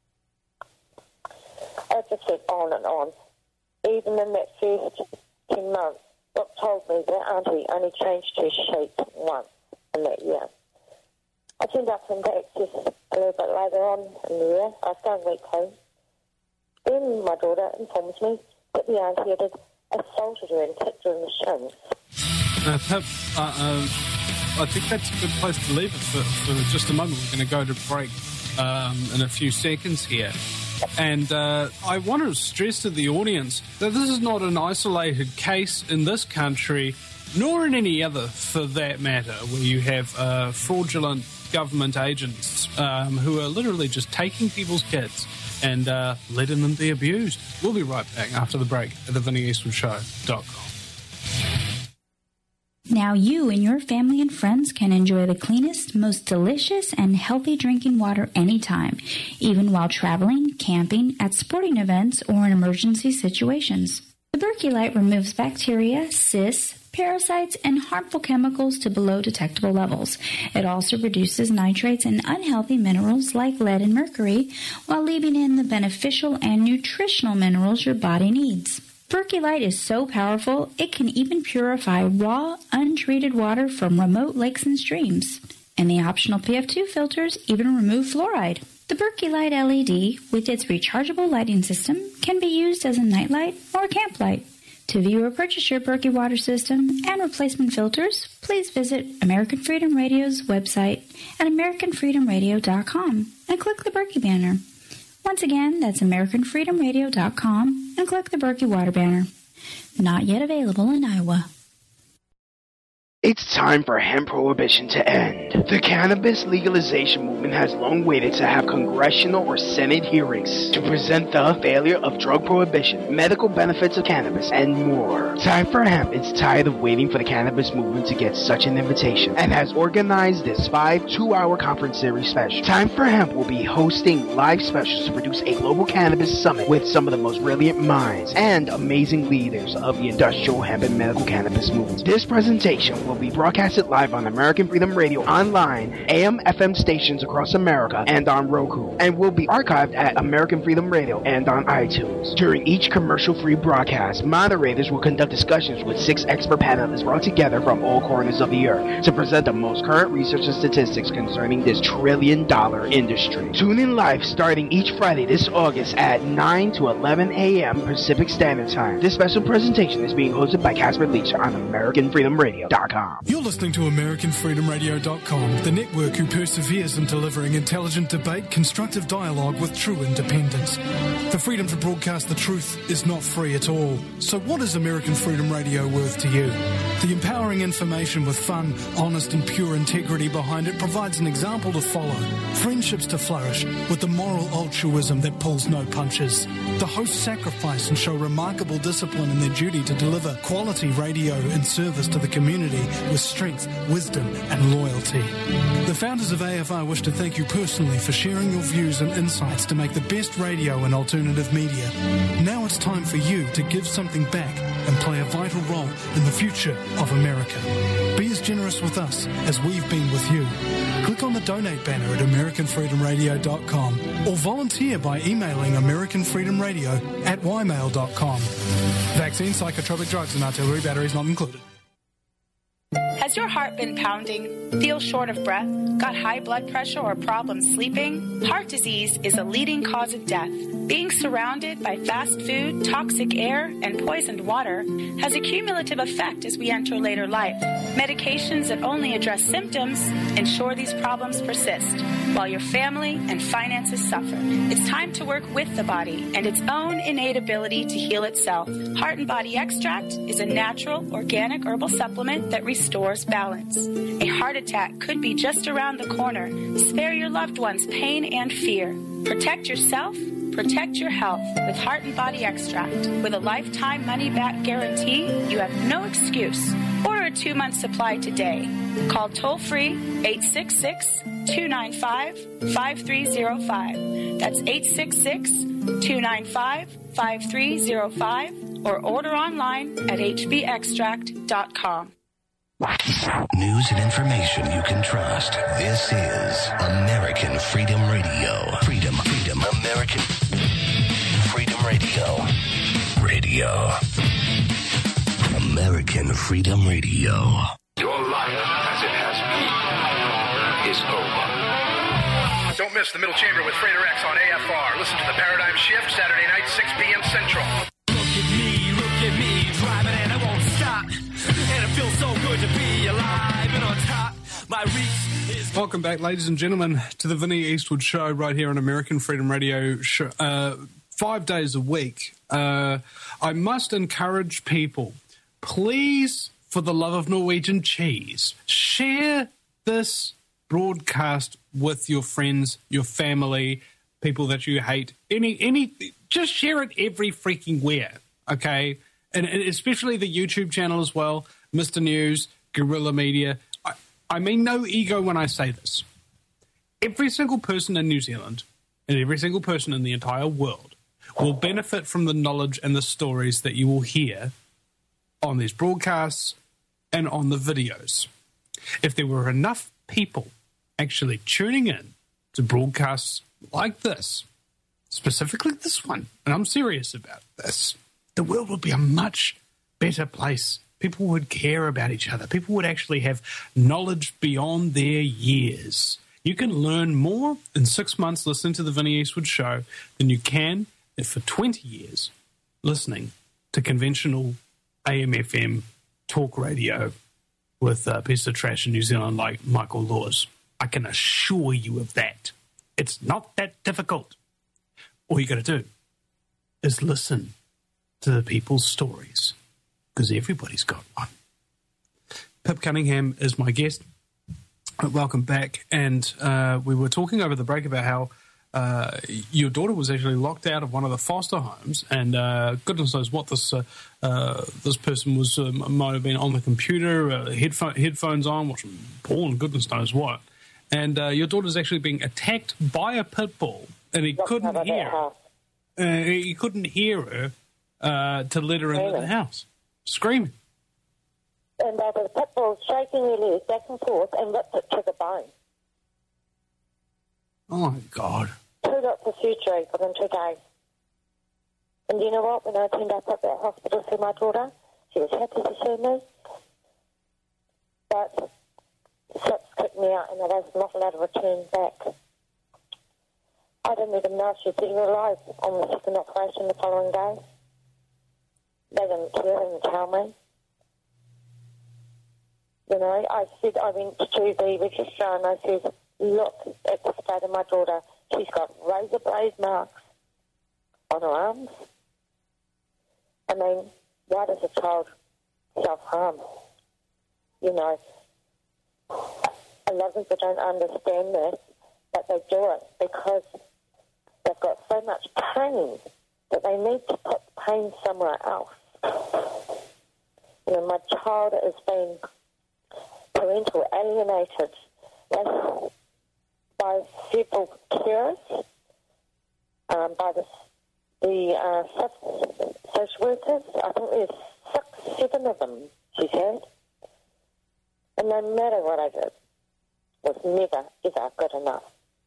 It just went on and on. Even in that first ten months, Doc told me that Auntie only changed her sheet once in that year. I turned up and back just a little bit later on in the year. I was going weekly. Then my daughter informs me that the auntie had assaulted her and kicked her in the shins. Uh, Pip, uh, uh, I think that's a good place to leave it for, for just a moment. We're going to go to break um, in a few seconds here. And uh, I want to stress to the audience that this is not an isolated case in this country, nor in any other, for that matter, where you have uh, fraudulent government agents um, who are literally just taking people's kids and uh, letting them be abused. We'll be right back after the break at the Vinnie Eastwood Show dot com. Now you and your family and friends can enjoy the cleanest, most delicious, and healthy drinking water anytime, even while traveling, camping, at sporting events, or in emergency situations. The Berkey Light removes bacteria, cysts, parasites, and harmful chemicals to below detectable levels. It also reduces nitrates and unhealthy minerals like lead and mercury, while leaving in the beneficial and nutritional minerals your body needs. Berkey Light is so powerful, it can even purify raw, untreated water from remote lakes and streams. And the optional P F two filters even remove fluoride. The Berkey Light L E D, with its rechargeable lighting system, can be used as a nightlight or a camp light. To view or purchase your Berkey water system and replacement filters, please visit American Freedom Radio's website at American Freedom Radio dot com and click the Berkey banner. Once again, that's American Freedom Radio dot com and click the Berkey water banner. Not yet available in Iowa. It's time for hemp prohibition to end. The cannabis legalization movement has long waited to have congressional or Senate hearings to present the failure of drug prohibition, medical benefits of cannabis, and more. Time for Hemp is tired of waiting for the cannabis movement to get such an invitation and has organized this five two-hour conference series special. Time for Hemp will be hosting live specials to produce a global cannabis summit with some of the most brilliant minds and amazing leaders of the industrial hemp and medical cannabis movement. This presentation will will be broadcasted live on American Freedom Radio online, A M F M stations across America, and on Roku, and will be archived at American Freedom Radio and on iTunes. During each commercial-free broadcast, moderators will conduct discussions with six expert panelists brought together from all corners of the earth to present the most current research and statistics concerning this trillion-dollar industry. Tune in live starting each Friday this August at nine to eleven a.m. Pacific Standard Time. This special presentation is being hosted by Casper Leach on American Freedom Radio dot com. You're listening to American Freedom Radio dot com, the network who perseveres in delivering intelligent debate, constructive dialogue with true independence. The freedom to broadcast the truth is not free at all. So what is American Freedom Radio worth to you? The empowering information with fun, honest and pure integrity behind it provides an example to follow. Friendships to flourish with the moral altruism that pulls no punches. The hosts sacrifice and show remarkable discipline in their duty to deliver quality radio and service to the community with strength, wisdom and loyalty. The founders of A F R wish to thank you personally for sharing your views and insights to make the best radio and alternative media. Now it's time for you to give something back and play a vital role in the future of America. Be as generous with us as we've been with you. Click on the donate banner at American Freedom Radio dot com or volunteer by emailing American Freedom Radio at y mail dot com. Vaccine, psychotropic drugs and artillery batteries not included. Has your heart been pounding, feel short of breath, got high blood pressure or problems sleeping? Heart disease is a leading cause of death. Being surrounded by fast food, toxic air, and poisoned water has a cumulative effect as we enter later life. Medications that only address symptoms ensure these problems persist, while your family and finances suffer. It's time to work with the body and its own innate ability to heal itself. Heart and Body Extract is a natural, organic herbal supplement that restores balance. A heart attack could be just around the corner. Spare your loved ones pain and fear. Protect yourself. Protect your health with Heart and Body Extract. With a lifetime money-back guarantee, you have no excuse. Order a two-month supply today. Call toll-free eight six six, two nine five, five three zero five. That's eight six six, two nine five, five three zero five or order online at h b extract dot com. News and information you can trust. This is American Freedom Radio. Freedom, freedom, American Freedom Radio. Radio. American Freedom Radio. Your life, as it has been, is over. Don't miss the Middle Chamber with Frater X on A F R. Listen to the Paradigm Shift Saturday night, six p.m. Central. Look at me, look at me, driving and I won't stop. And it feels so good to be alive and on top. My reach is... Welcome back, ladies and gentlemen, to the Vinnie Eastwood Show right here on American Freedom Radio, show, uh, five days a week. Uh, I must encourage people, please, for the love of Norwegian cheese, share this broadcast with your friends, your family, people that you hate. Any, any, just share it every freaking where, okay? And, and especially the YouTube channel as well, Mister News, Guerrilla Media. I, I mean no ego when I say this. Every single person in New Zealand and every single person in the entire world will benefit from the knowledge and the stories that you will hear on these broadcasts and on the videos. If there were enough people actually tuning in to broadcasts like this, specifically this one, and I'm serious about this, the world would be a much better place. People would care about each other. People would actually have knowledge beyond their years. You can learn more in six months listening to the Vinnie Eastwood Show than you can for twenty years listening to conventional A M F M talk radio with a piece of trash in New Zealand like Michael Laws. I can assure you of that. It's not that difficult. All you got to do is listen to the people's stories, because everybody's got one. Pip Cunningham is my guest. Welcome back. And uh, we were talking over the break about how uh, your daughter was actually locked out of one of the foster homes, and uh, goodness knows what this uh, uh, this person was uh, might have been on the computer, uh, headphone, headphones on, watching porn, goodness knows what. And uh, your daughter's actually being attacked by a pit bull, and he couldn't hear her. Uh, he couldn't hear her. Uh, to let her into the house, screaming. And uh, the pit bull shaking her legs back and forth and ripped it to the bone. Oh, my God. Two lots of surgery within two days. And you know what? When I turned up at that hospital to see my daughter, she was happy to see me. But Sips kicked me out and I was not allowed to return back. I didn't even know if she was even alive on the second operation the following day. They didn't care, they didn't tell me. You know, I said, I went to the registrar and I said, look at the state of my daughter. She's got razor blade marks on her arms. I mean, why does a child self-harm? You know, a lot of people don't understand this, but they do it because they've got so much pain that they need to put pain somewhere else. You know, my child is being parental alienated by several carers, um, by the, the uh, social workers. I think there's six, seven of them she's had. And no matter what I did, was never, ever good enough.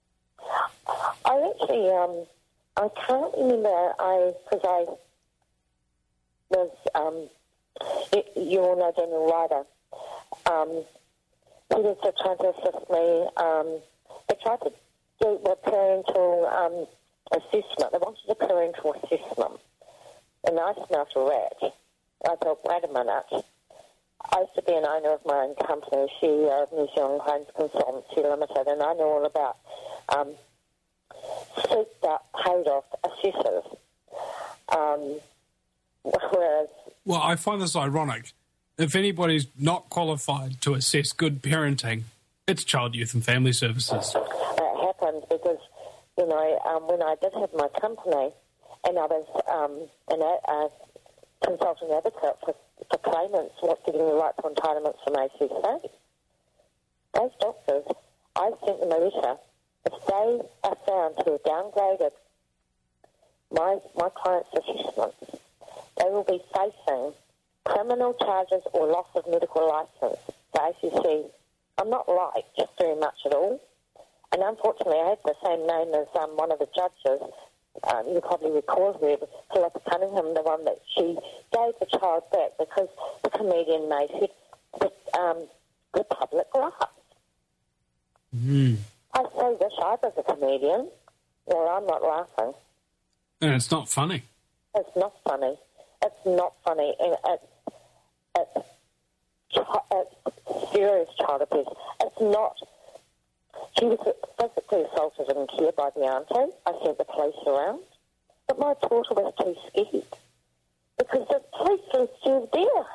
I actually, um, I can't remember, I, because I was, um, you, you all know Daniel Ryder, Um, he was just trying to assist me. Um, they tried to do the parental um, assessment. They wanted a parental assessment. And I smelled a rat. I thought, wait a minute. I used to be an owner of my own company, C E O of New Zealand Homes Consultancy Limited, and I know all about um, souped-up, paid-off assessors. Um, whereas... Well, I find this ironic. If anybody's not qualified to assess good parenting, it's Child, Youth and Family Services. It happened because, you know, um, when I did have my company and I was um, an a, a consultant advocate for, for claimants not getting the rightful entitlements from A C C, those doctors, I sent them a letter. If they are found to have downgraded my, my client's assessments, they will be facing criminal charges or loss of medical licence. The A C C, I'm not liked very much at all. And unfortunately, I had the same name as um, one of the judges. Um, you probably recall her, Philippa Cunningham, the one that she gave the child back because the comedian made it the, um, the public laugh. Mm. I so wish I was a comedian. Well, I'm not laughing. And it's not funny. It's not funny. It's not funny. And it's, it's, it's serious child abuse. It's not... She was physically assaulted in care by the auntie. I sent the police around. But my daughter was too scared because the police were still there.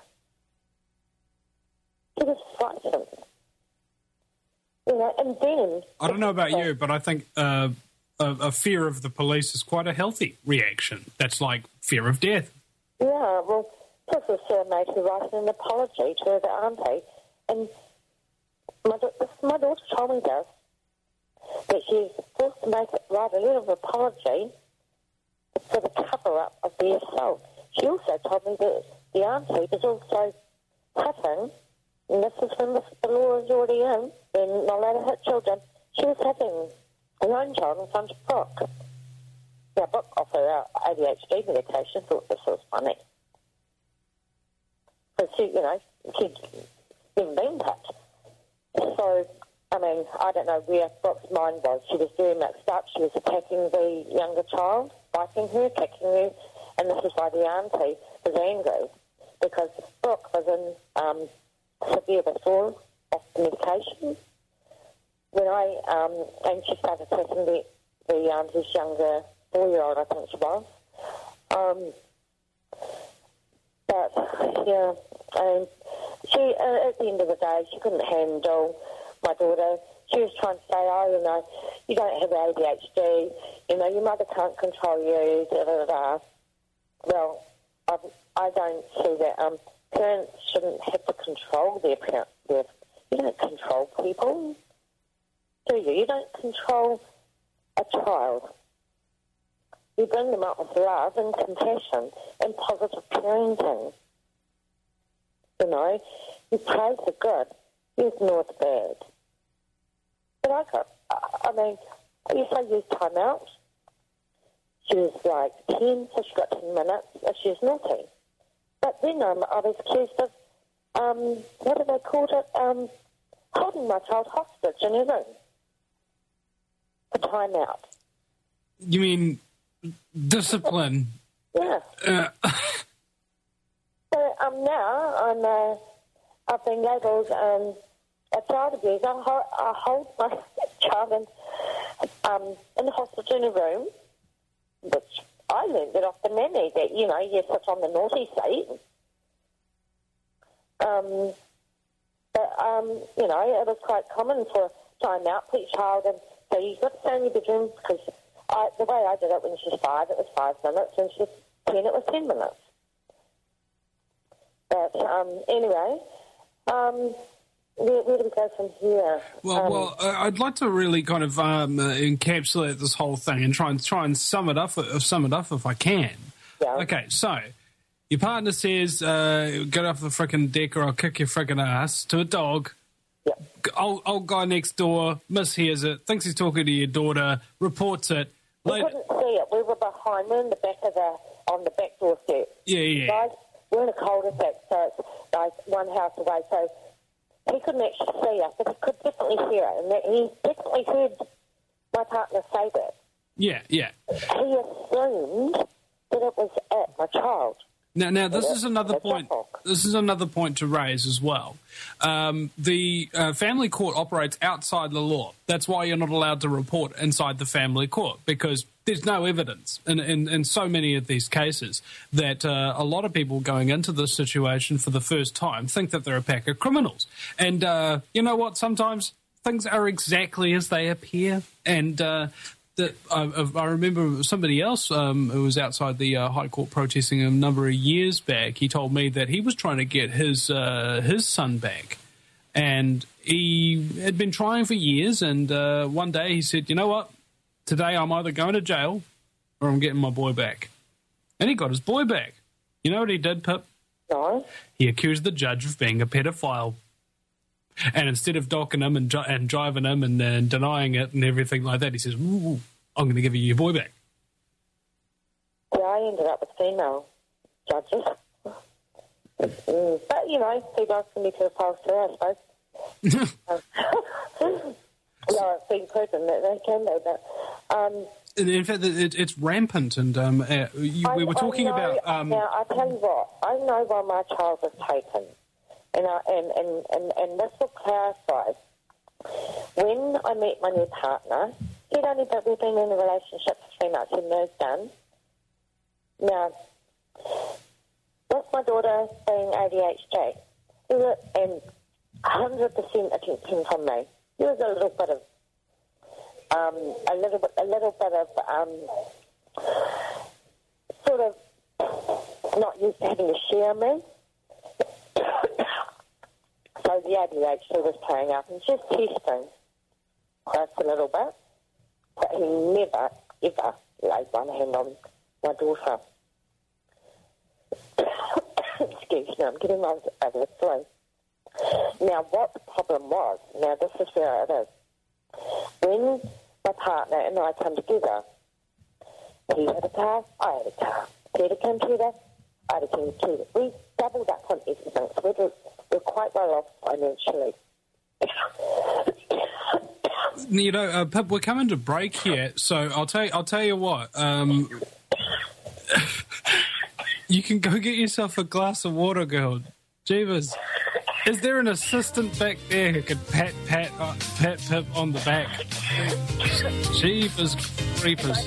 She was frightened. You know, and then... I don't know about you, but I think uh, a, a fear of the police is quite a healthy reaction. That's like fear of death. Yeah, well, this was Sarah made who wrote an apology to the auntie, and my, my daughter told me this, that she's forced to make it, write a letter of apology for the cover-up of the assault. She also told me that the auntie was also hitting, and this is when the, the law is already in, when not allowed to hit children, she was hitting her own child in front of Brooke. Now, Brooke, off her A D H D medication, thought this was funny. Because she, you know, she'd been being touched. So, I mean, I don't know where Brooke's mind was. She was very mixed up. She was attacking the younger child, biting her, kicking her, and this is why the auntie was angry, because Brooke was in um, severe withdrawal of the medication. When I, um, and she started attacking the, the auntie's younger four-year-old, I think she was. Um, but, yeah, and she, uh, at the end of the day, she couldn't handle my daughter. She was trying to say, oh, you know, you don't have A D H D, you know, your mother can't control you, da da da. Well, I've, I don't see that. Um, parents shouldn't have to control their parents. Their, you don't control people, do you? You don't control a child. You bring them up with love and compassion and positive parenting. You know, you praise the good, you ignore the bad. But I got, I mean, if I used time out, she was like ten, so she got ten minutes if she was naughty. But then um, I was accused of, um, what do they call it, um, holding my child hostage in her room for time out. You mean discipline? Yeah. Uh, so um, now I'm, uh, I've been labelled um, a child abuser. I, ho- I hold my child in, um, in the hostage in a room, which I learned it off the nanny, that, you know, you sit on the naughty seat. Um, but, um, you know, it was quite common for time out, put your child in, so you've got to stay in your bedroom, because I, the way I did it when she was five, it was five minutes, and she was ten, it was ten minutes. But um, anyway, um, where, where do we go from here? Well, um, well, uh, I'd like to really kind of um, uh, encapsulate this whole thing and try and try and sum it up, uh, sum it up if I can. Yeah. Okay, so your partner says, uh, "Get off the frickin' deck, or I'll kick your frickin' ass," to a dog. Yep. Old, old guy next door mishears it, thinks he's talking to your daughter, reports it. We Later, couldn't see it. We were behind. We're in the back of the on the back doorstep. yeah, yeah. Guys, we're in a cul-de-sac, so it's like one house away. So he couldn't actually see us, but he could definitely hear it, and that he definitely heard my partner say that. Yeah, yeah. He assumed that it was at my child. Now, now this is another point. This is another point to raise as well. Um, the uh, family court operates outside the law. That's why you're not allowed to report inside the family court, because there's no evidence in, in, in so many of these cases that uh, a lot of people going into this situation for the first time think that they're a pack of criminals. And uh, you know what? Sometimes things are exactly as they appear. And uh, the, I, I remember somebody else um, who was outside the uh, High Court protesting a number of years back. He told me that he was trying to get his uh, his son back. And he had been trying for years. And uh, one day he said, you know what? Today I'm either going to jail or I'm getting my boy back. And he got his boy back. You know what he did, Pip? No. He accused the judge of being a pedophile. And instead of docking him and, and driving him and, and denying it and everything like that, he says, ooh, I'm going to give you your boy back. Yeah, I ended up with female judges. mm. But, you know, females can be pedophiles too, I suppose. um, no, it's been proven that they can be, but... Um, in fact, it, it's rampant, and um, uh, you, I, we were talking I know, about... Um, now, I tell you what, I know why my child was taken, and, I, and, and, and, and this will clarify. When I met my new partner, he'd only been, we've been in a relationship for three months, he moved in. Now, with my daughter being A D H D, he was, and one hundred percent attention from me, there was a little bit of Um, a little bit, a little bit of um, sort of not used to having to share me. So the A D H D was playing up and just testing just a little bit. But he never, ever laid one hand on my daughter. Excuse me, I'm getting over the flu. Now, what the problem was, now this is where it is. When my partner and I come together, he had a car, I had a car. He had a computer, I had a computer. We doubled up on everything, so we were, we were quite well off financially. You know, uh, Pip, we're coming to break here, so I'll tell you, I'll tell you what. Um, you can go get yourself a glass of water, girl. Jeebus. Is there an assistant back there who could pat, pat, uh, pat Pip on the back? Jeepers creepers.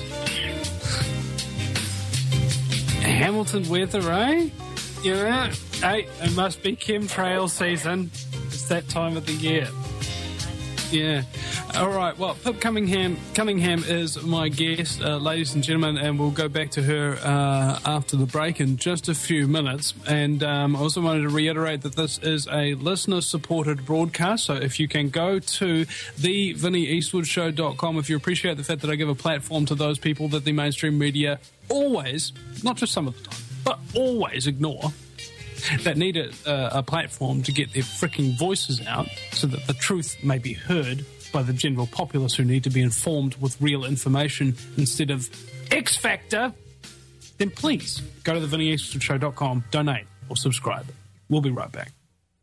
Hamilton weather, eh? You know, hey, it must be chemtrail season. It's that time of the year. Yeah. All right. Well, Pip Cunningham, Cunningham is my guest, uh, ladies and gentlemen, and we'll go back to her uh, after the break in just a few minutes. And um, I also wanted to reiterate that this is a listener-supported broadcast, so if you can go to the vinnie eastwood show dot com, if you appreciate the fact that I give a platform to those people that the mainstream media always, not just some of the time, but always ignore, that need a, uh, a platform to get their freaking voices out so that the truth may be heard by the general populace who need to be informed with real information instead of X Factor, then please go to the vinnie eastwood show dot com, donate or subscribe. We'll be right back.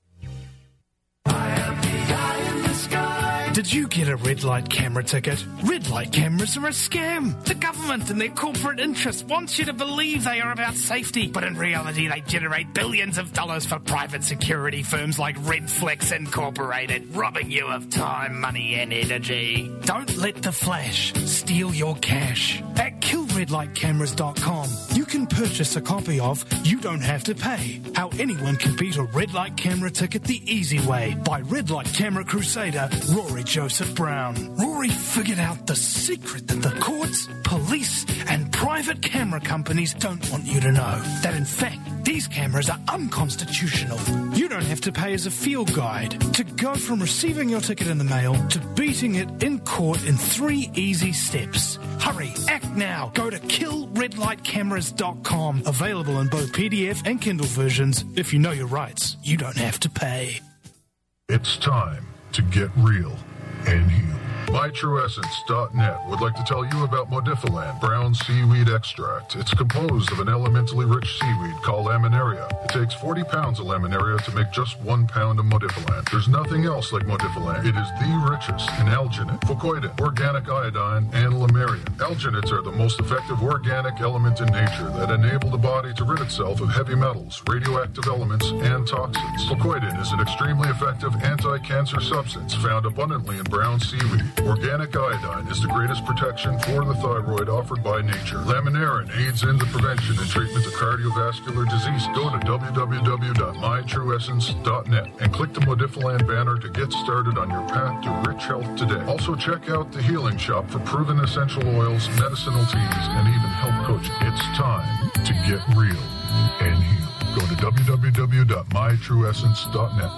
Did you get a red light camera ticket? Red light cameras are a scam. The government and their corporate interests want you to believe they are about safety, but in reality they generate billions of dollars for private security firms like Redflex Incorporated, robbing you of time, money and energy. Don't let the flash steal your cash. At kill red light cameras dot com, you can purchase a copy of You Don't Have to Pay, How Anyone Can Beat a Red Light Camera Ticket the Easy Way, by Red Light Camera Crusader Rory Joseph Brown. Rory figured out the secret that the courts, police, and private camera companies don't want you to know. That in fact, these cameras are unconstitutional. You Don't Have to Pay is a field guide to go from receiving your ticket in the mail to beating it in court in three easy steps. Hurry, act now. Go to kill red light cameras dot com. Available in both P D F and Kindle versions. If you know your rights, you don't have to pay. It's time to get real and human. my true essence dot net would like to tell you about Modifilan brown seaweed extract. It's composed of an elementally rich seaweed called laminaria. It takes forty pounds of laminaria to make just one pound of Modifilan. There's nothing else like Modifilan. It is the richest in alginate, fucoidin, organic iodine, and lamarian. Alginates are the most effective organic element in nature that enable the body to rid itself of heavy metals, radioactive elements, and toxins. Fucoidin is an extremely effective anti-cancer substance found abundantly in brown seaweed. Organic iodine is the greatest protection for the thyroid offered by nature. Laminarin aids in the prevention and treatment of cardiovascular disease. Go to w w w dot my true essence dot net and click the Modifilan banner to get started on your path to rich health today. Also check out the Healing Shop for proven essential oils, medicinal teas, and even health coaching. It's time to get real and heal. Go to w w w dot my true essence dot net.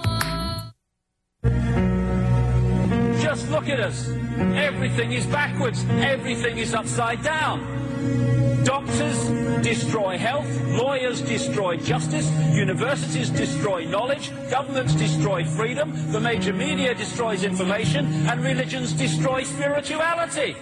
Just look at us. Everything is backwards. Everything is upside down. Doctors destroy health, lawyers destroy justice, universities destroy knowledge, governments destroy freedom, the major media destroys information, and religions destroy spirituality.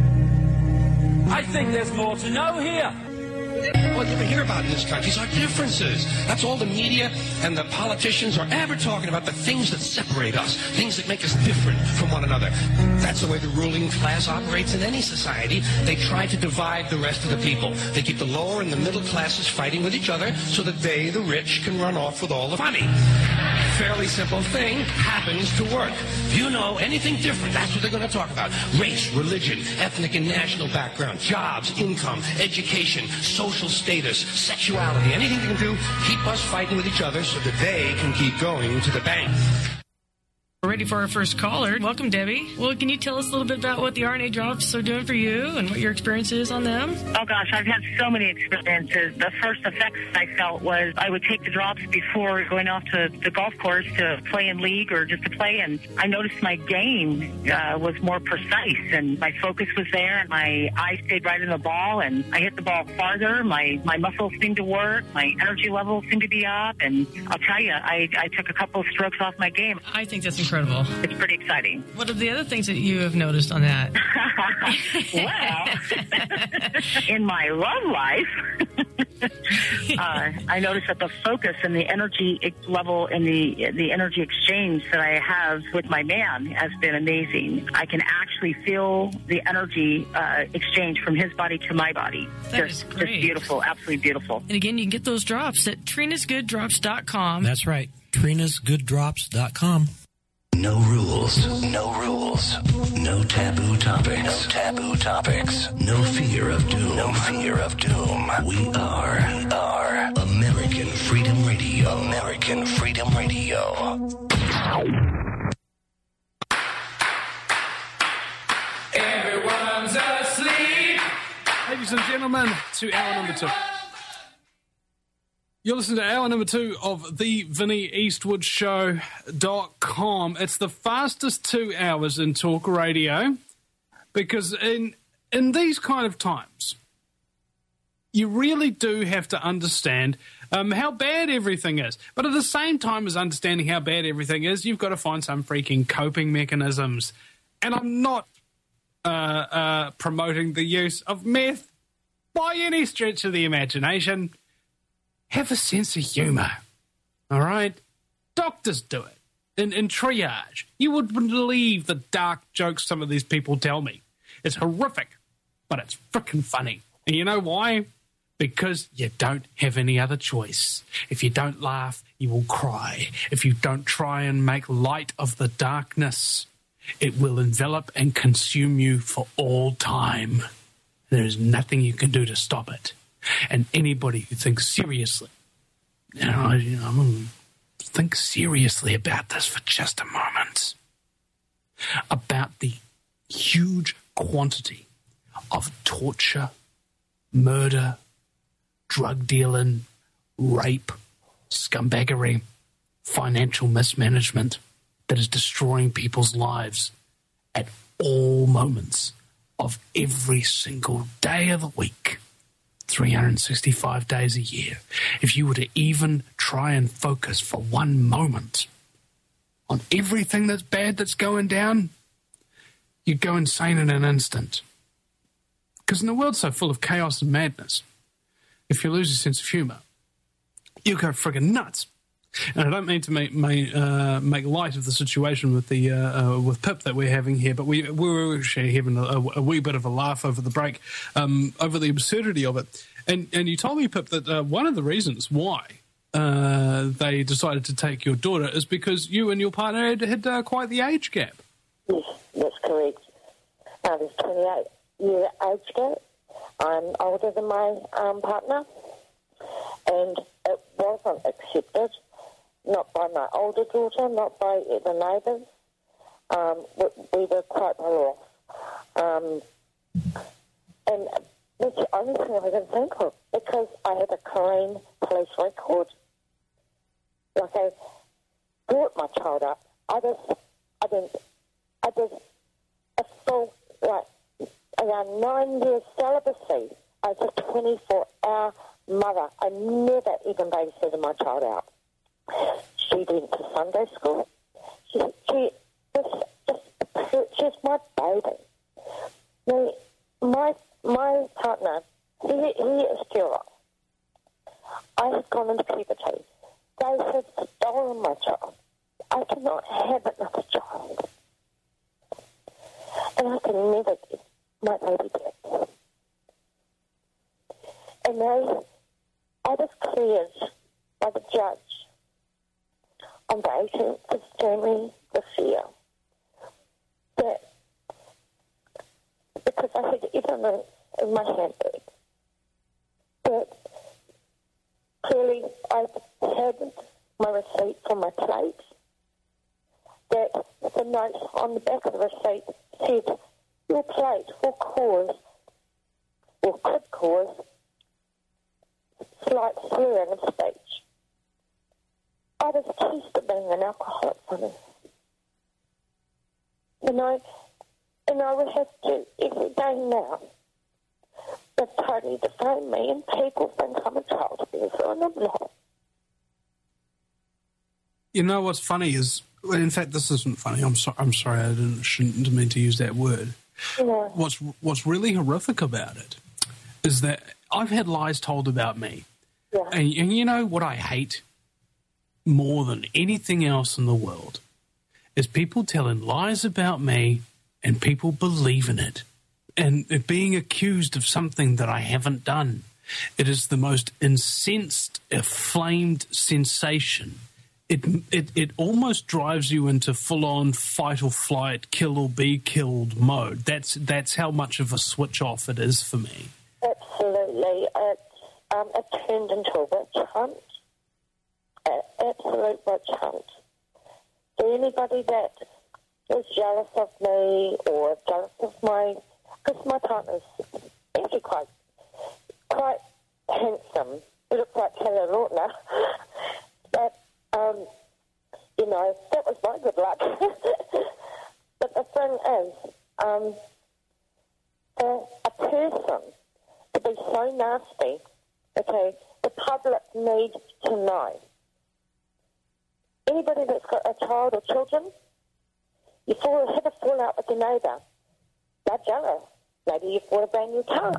I think there's more to know here. What you hear about in this country is our differences. That's all the media and the politicians are ever talking about, the things that separate us, things that make us different from one another. That's the way the ruling class operates in any society. They try to divide the rest of the people. They keep the lower and the middle classes fighting with each other so that they, the rich, can run off with all the money. Fairly simple thing happens to work. If you know anything different, that's what they're going to talk about. Race, religion, ethnic and national background, jobs, income, education, social status, sexuality, anything you can do, keep us fighting with each other so that they can keep going to the bank. We're ready for our first caller. Welcome, Debbie. Well, can you tell us a little bit about what the R N A drops are doing for you and what your experience is on them? Oh, gosh, I've had so many experiences. The first effects I felt was I would take the drops before going off to the golf course to play in league or just to play, and I noticed my game uh, was more precise, and my focus was there, and my eye stayed right in the ball, and I hit the ball farther. My, my muscles seemed to work. My energy levels seemed to be up, and I'll tell you, I, I took a couple of strokes off my game. I think that's incredible. Incredible. It's pretty exciting. What are the other things that you have noticed on that? Well, in my love life, uh, I noticed that the focus and the energy level and the the energy exchange that I have with my man has been amazing. I can actually feel the energy uh, exchange from his body to my body. That just, is great. Just beautiful, absolutely beautiful. And again, you can get those drops at trinas good drops dot com. That's right, trinas good drops dot com. No rules, no rules, no taboo topics, no taboo topics, no fear of doom, no fear of doom. We are, we are American Freedom Radio, American Freedom Radio. Everyone's asleep. Ladies and gentlemen, to hour number two. You're listening to hour number two of the Vinnie Eastwood Show dot com. It's the fastest two hours in talk radio because in in these kind of times, you really do have to understand um, how bad everything is. But at the same time as understanding how bad everything is, you've got to find some freaking coping mechanisms. And I'm not uh, uh, promoting the use of meth by any stretch of the imagination. Have a sense of humour, all right? Doctors do it. In, in triage, you would believe the dark jokes some of these people tell me. It's horrific, but it's frickin' funny. And you know why? Because you don't have any other choice. If you don't laugh, you will cry. If you don't try and make light of the darkness, it will envelop and consume you for all time. There is nothing you can do to stop it. And anybody who thinks seriously, you know, you know, I'm going to think seriously about this for just a moment, about the huge quantity of torture, murder, drug dealing, rape, scumbaggery, financial mismanagement that is destroying people's lives at all moments of every single day of the week. three hundred sixty-five days a year. If you were to even try and focus for one moment on everything that's bad that's going down, you'd go insane in an instant. Because in a world so full of chaos and madness, if you lose your sense of humour, you go friggin' nuts. And I don't mean to make make, uh, make light of the situation with the uh, uh, with Pip that we're having here, but we, we were actually having a, a wee bit of a laugh over the break, um, over the absurdity of it. And and you told me, Pip, that uh, one of the reasons why uh, they decided to take your daughter is because you and your partner had, had uh, quite the age gap. Yes, that's correct. Uh, there's twenty-eight year age gap. I'm older than my um, partner, and it wasn't accepted. Not by my older daughter, not by the neighbours. Um, we, we were quite well off. Um, and that's the only thing I can think of, because I had a clean police record. Like, I brought my child up. I just, I didn't, I did a full, like, around nine years celibacy as a twenty-four hour mother. I never even babysitted my child out. She went to Sunday school. She, she just, just, she's my baby. Now, my my partner, he, he is sterile. I have gone into puberty. They have stolen my child. I cannot have another child. And I can never get my baby back. And they, I was cleared by the judge on the eighteenth of January this year that because I had evidence in my handbag that clearly I had my receipt for my plate, that the note on the back of the receipt said your plate will cause or could cause slight slurring of speech. I was accused of being an alcoholic for this. You know, and I would have to, every day now, they've totally defamed me, and people think I'm a child abuser, and I'm not. You know what's funny is, well, in fact, this isn't funny. I'm sorry. I'm sorry. I didn't shouldn't mean to use that word. Yeah. What's What's really horrific about it is that I've had lies told about me, yeah. and, and you know what I hate more than anything else in the world is people telling lies about me and people believe in it and it being accused of something that I haven't done. It is the most incensed, inflamed sensation. It, it it almost drives you into full-on fight or flight, kill or be killed mode. That's that's how much of a switch off it is for me. Absolutely. It, um, it turned into a witch hunt. An absolute witch hunt. To anybody that is jealous of me or jealous of my, because my partner's actually quite, quite handsome. He looks like Taylor Lautner. But, um, you know, that was my good luck. But the thing is, um, for a person to be so nasty, okay, the public needs to know. Anybody that's got a child or children, you fall, have a fallout with your neighbour. They're jealous. Maybe you've bought a brand new car.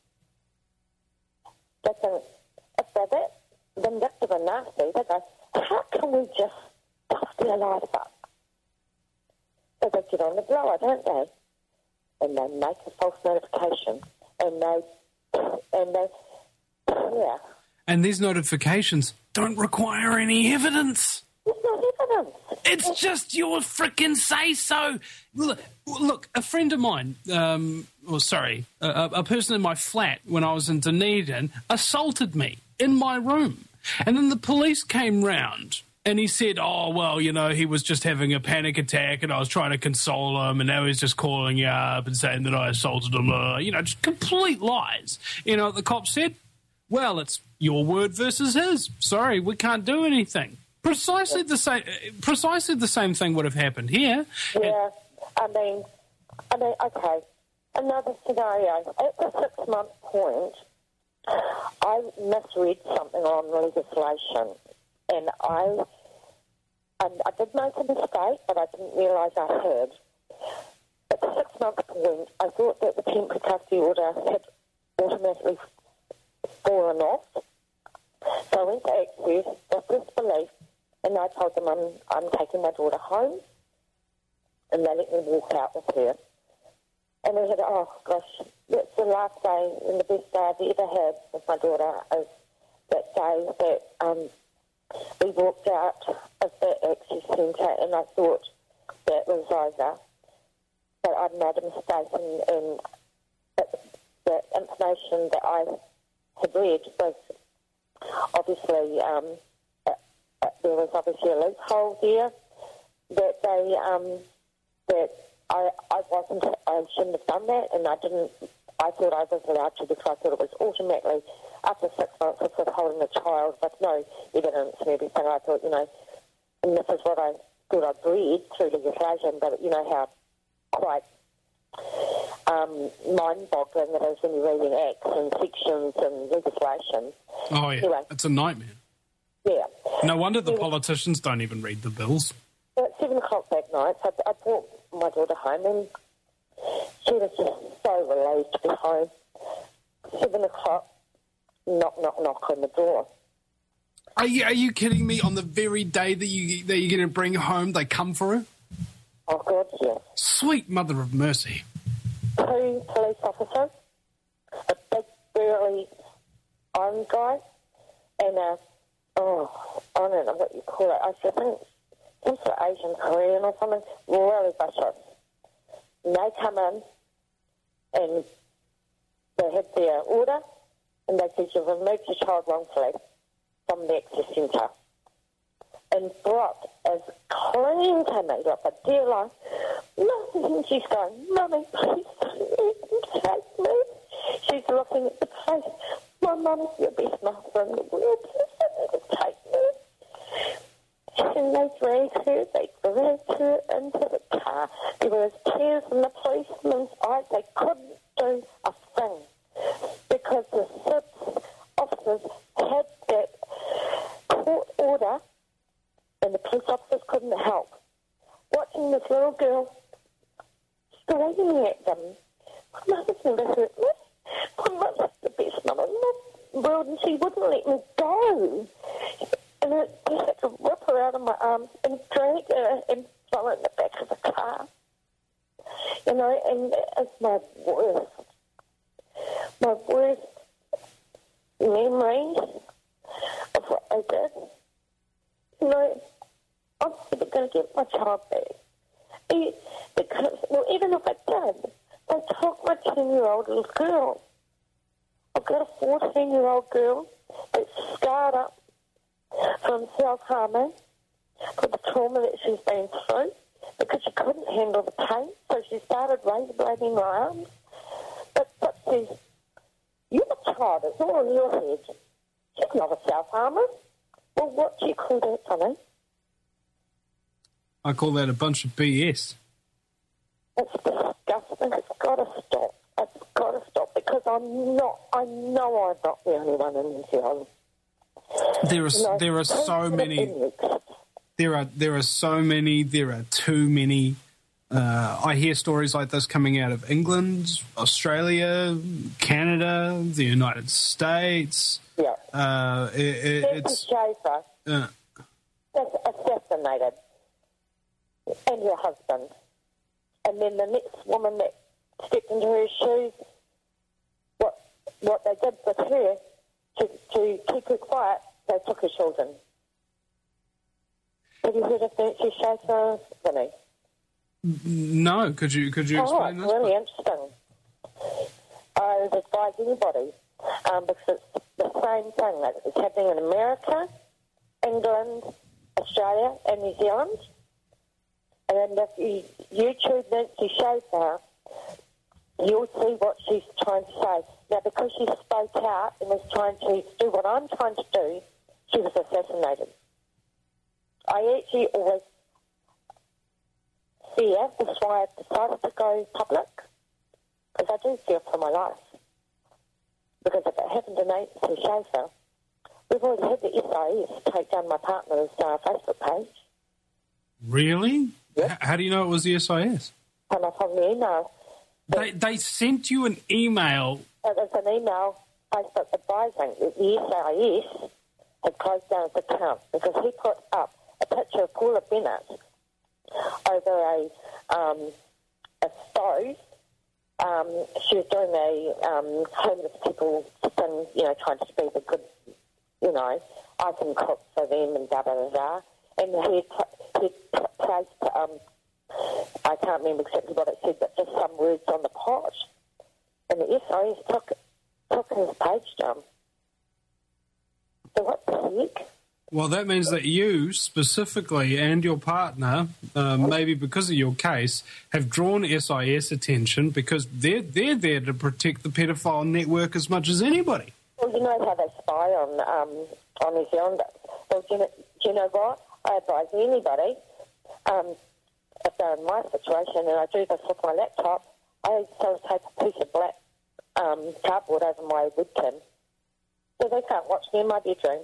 They think, if they're that vindictive and nasty, they go, how can we just puff their life up? So they get on the blower, don't they? And they make a false notification. And they, and they, yeah. And these notifications don't require any evidence. It's not evidence. It's just your frickin' say-so. Look, look, a friend of mine, um, well, sorry, a, a person in my flat when I was in Dunedin assaulted me in my room. And then the police came round and he said, oh, well, you know, he was just having a panic attack and I was trying to console him and now he's just calling you up and saying that I assaulted him. Uh, you know, just complete lies. You know what the cop said? Well, it's your word versus his. Sorry, we can't do anything. Precisely the same. Precisely the same thing would have happened here. Yeah, I mean, I mean, okay. Another scenario. At the six-month point, I misread something on legislation, and I, and I did make a mistake, but I didn't realise I had. at the six-month point, I thought that the temporary custody order had automatically fallen off. So I went to Access with this belief, and I told them I'm, I'm taking my daughter home, and they let me walk out with her. And I said, oh, gosh, that's the last day and the best day I've ever had with my daughter is that day that um, we walked out of the Access Centre, and I thought that was over. But I'd made a mistake, and, and the, the information that I had read was obviously, um, uh, there was obviously a loophole there that they, um, that I, I wasn't, I shouldn't have done that, and I didn't, I thought I was allowed to because I thought it was automatically after six months of withholding a child with no evidence and everything. I thought, you know, and this is what I thought I'd read through legislation, but you know how quite um, mind-boggling it is when you're reading acts and sections and legislation. Oh, yeah. Anyway, it's a nightmare. Yeah. No wonder the yeah. politicians don't even read the bills. At seven o'clock that night, I, I brought my daughter home, and she was just so relieved to be home. Seven o'clock, knock, knock, knock on the door. Are you, are you kidding me? On the very day that, you, that you're going to bring her home, they come for her? Oh, God, yes. Sweet mother of mercy. Two police officers, a big, burly iron guy, and a, oh, I don't know what you call it. I think some sort of Asian Korean or something, really vicious. And they come in, and they had their order, and they said, you've removed your child wrongfully from the Access Centre. And Brock is clean to me, like a dear life. Nothing. And she's going, Mummy, please take me. She's looking at the place. My mum's your best mother in the world. Please take me. And they dragged her, they dragged her into the car. There was tears in the policeman's eyes. They couldn't do a thing because the six officers had that court order, and the police officers couldn't help. Watching this little girl screaming at them, my mother's never hurt me. My mother's the best mother in the world, and she wouldn't let me go. And I just had to rip her out of my arms and drag her and throw her in the back of the car. You know, and it's my worst, my worst memory of what I did. You know, I'm never going to get my child back. Because, well, even if I did, they took my ten-year-old little girl. I've got a fourteen-year-old girl that's scarred up from self-harming, for the trauma that she's been through, because she couldn't handle the pain, so she started razor-blading her arms. But, but she's, you're a child, it's all in your head. She's not a self-harmer. Well, what do you call that, Tommy? I call that a bunch of B S. It's disgusting. It's got to stop. It's got to stop because I'm not, I know I'm not the only one in New Zealand. There are, no, there are so many. There are, there are so many. There are too many. Uh, I hear stories like this coming out of England, Australia, Canada, the United States. Yeah. Uh, it, it, it's Schaefer. Uh, that's assassinated. And your husband. And then the next woman that stepped into her shoes, what what they did with her, to, to keep her quiet, they took her children. Have you heard of Nancy Schaefer, Vinny? No, could you could you explain oh, this? Oh, really interesting. I would advise anybody, um, because it's the same thing. Like, it's happening in America, England, Australia, and New Zealand. And if you YouTube Nancy Schaefer, you'll see what she's trying to say. Now, because she spoke out and was trying to do what I'm trying to do, she was assassinated. I actually always fear, that's why I decided to go public, because I do fear for my life. Because if it happened to Nancy Schaefer, we've already had the S I S take down my partner's uh, Facebook page. Really? Yep. H- how do you know it was the S I S? came up on the email. They, they sent you an email. It was an email Facebook advising that the S I S had closed down his account because he put up a picture of Paula Bennett over a um, a stove. Um, she was doing a um, homeless people thing, you know, trying to be the good, you know, I can cook for them and da da da da. And he he placed, um, I can't remember exactly what it said, but just some words on the pot. And the S I S took took his page down. So what the heck? Well, that means that you specifically and your partner, uh, maybe because of your case, have drawn S I S attention because they're they're there to protect the pedophile network as much as anybody. Well, you know how they spy on um, on New Zealanders. Well, do you, know, do you know what? I advise anybody, um, if they're in my situation, and I do this with my laptop, I self-tape a piece of black um, cardboard over my webcam so they can't watch me in my bedroom.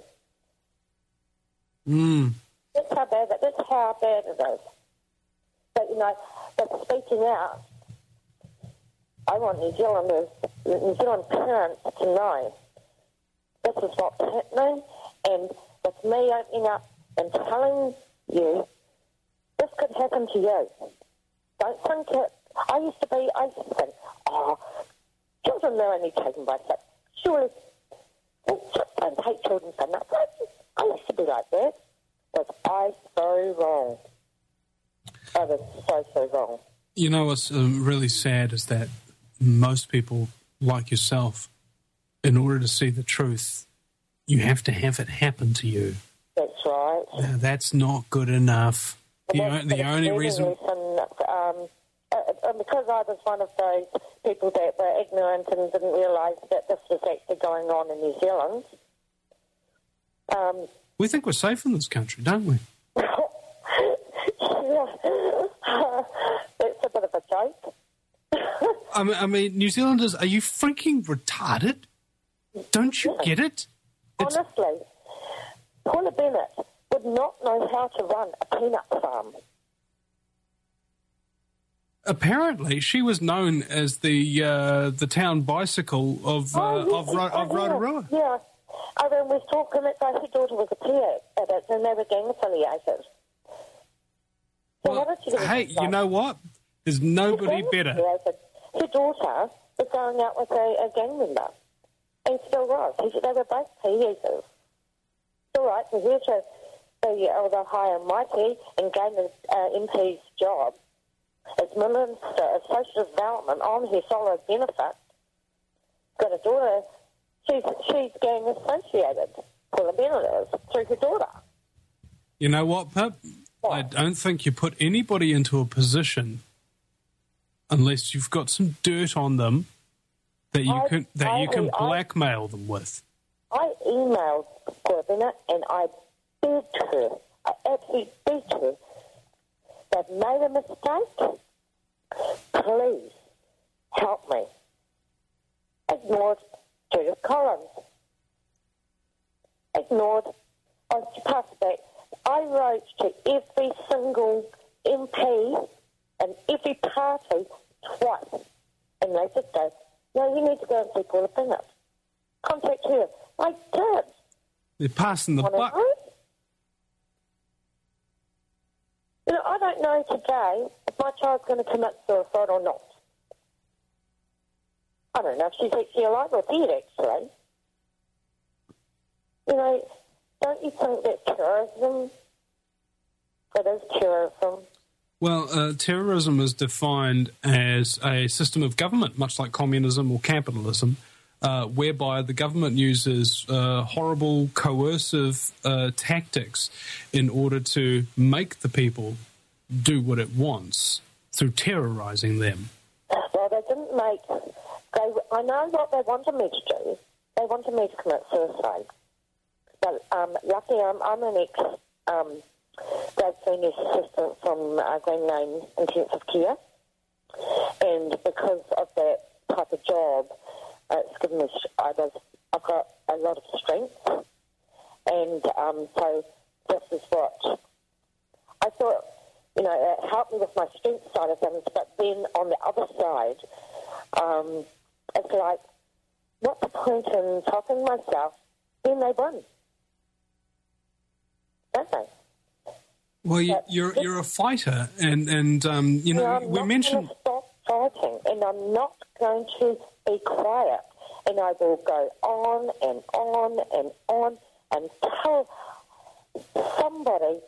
Mm. That's how bad it, that's how bad it is. But, you know, but speaking out, I want New Zealanders, New Zealand parents to know this is what's happening, and with me opening up and telling you this could happen to you. Don't think it. I used to be, I used to think, oh, children are only taken by sex. Surely, well, don't take children for nothing. I used to be like that. Was I so wrong? I was so, so wrong. You know what's um, really sad is that most people like yourself, in order to see the truth, you have to have it happen to you. That's right. Now, that's not good enough. The, Well, o- the only reason... Lesson, um, uh, because I was one of those people that were ignorant and didn't realise that this was actually going on in New Zealand. Um, We think we're safe in this country, don't we? yeah, that's a bit of a joke. I mean, I mean, New Zealanders, are you freaking retarded? Don't you get it? It's, Honestly, Paula Bennett would not know how to run a peanut farm. apparently, she was known as the uh, the town bicycle of uh, Oh, yes, of, Ro- of oh, yeah, Rotorua. Yeah. I mean, we was talking that her daughter was a peer at it, and they were gang affiliated. So what did she do? Hey, you know what? There's nobody better. Her daughter was going out with a, a gang member, and still was. He, they were both P Es. It's all right for her to be uh, the high and mighty and gain the uh, M P's job as Minister of Social Development on her solo benefit. Got a daughter. She's she's gang associated. Paula Bennett is through her daughter. You know what, Pip? I don't think you put anybody into a position unless you've got some dirt on them that you I- can that I- you can I- blackmail them with. I emailed Paula Bennett and I begged her, I absolutely begged her, they've made a mistake. Please help me. Ignored Judith Collins. Ignored. I passed back. I wrote to every single M P and every party twice. And they just go, no, you need to go and see Paula Bennett. Contact her. I did. They're passing the Wanna buck. know? You know, I don't know today if my child's going to commit suicide or not. I don't know if she's actually alive or dead, actually. You know, don't you think that's terrorism? It is terrorism. Well, uh, terrorism is defined as a system of government, much like communism or capitalism, uh, whereby the government uses uh, horrible, coercive uh, tactics in order to make the people do what it wants through terrorizing them. Well, they didn't make... They, I know what they wanted me to do. They wanted me to commit suicide. But um, luckily, I'm, I'm an ex... Um, Dad senior assistant from uh, Green Lane Intensive Care, and because of that type of job, uh, it's given me, I was, I've got a lot of strength, and um, so this is what I thought. you know, it helped me with my strength side of things, but then on the other side, um, it's like, what's the point in topping myself when they win? Don't they? Well, you, you're you're a fighter, and and um, you know I'm we not mentioned. going to stop fighting, and I'm not going to be quiet, and I will go on and on and on until somebody.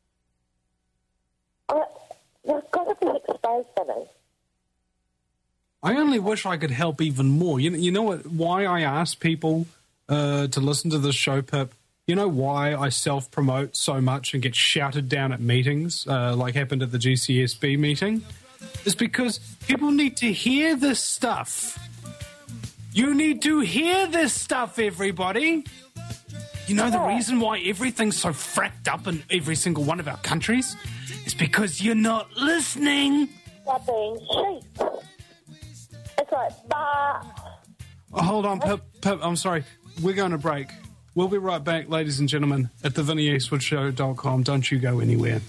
I, you've got to be exposed for me. I only wish I could help even more. You know, you know what? Why I ask people uh, to listen to this show, Pip? You know why I self-promote so much and get shouted down at meetings, uh, like happened at the G C S B meeting? It's because people need to hear this stuff. You need to hear this stuff, everybody. You know the reason why everything's so fracked up in every single one of our countries? It's because you're not listening. They're being cheap. It's like, bah. Oh, hold on, Pip, Pip, I'm sorry. We're going to break. We'll be right back, ladies and gentlemen, at the Vinnie Eastwood Show dot com. Don't you go anywhere.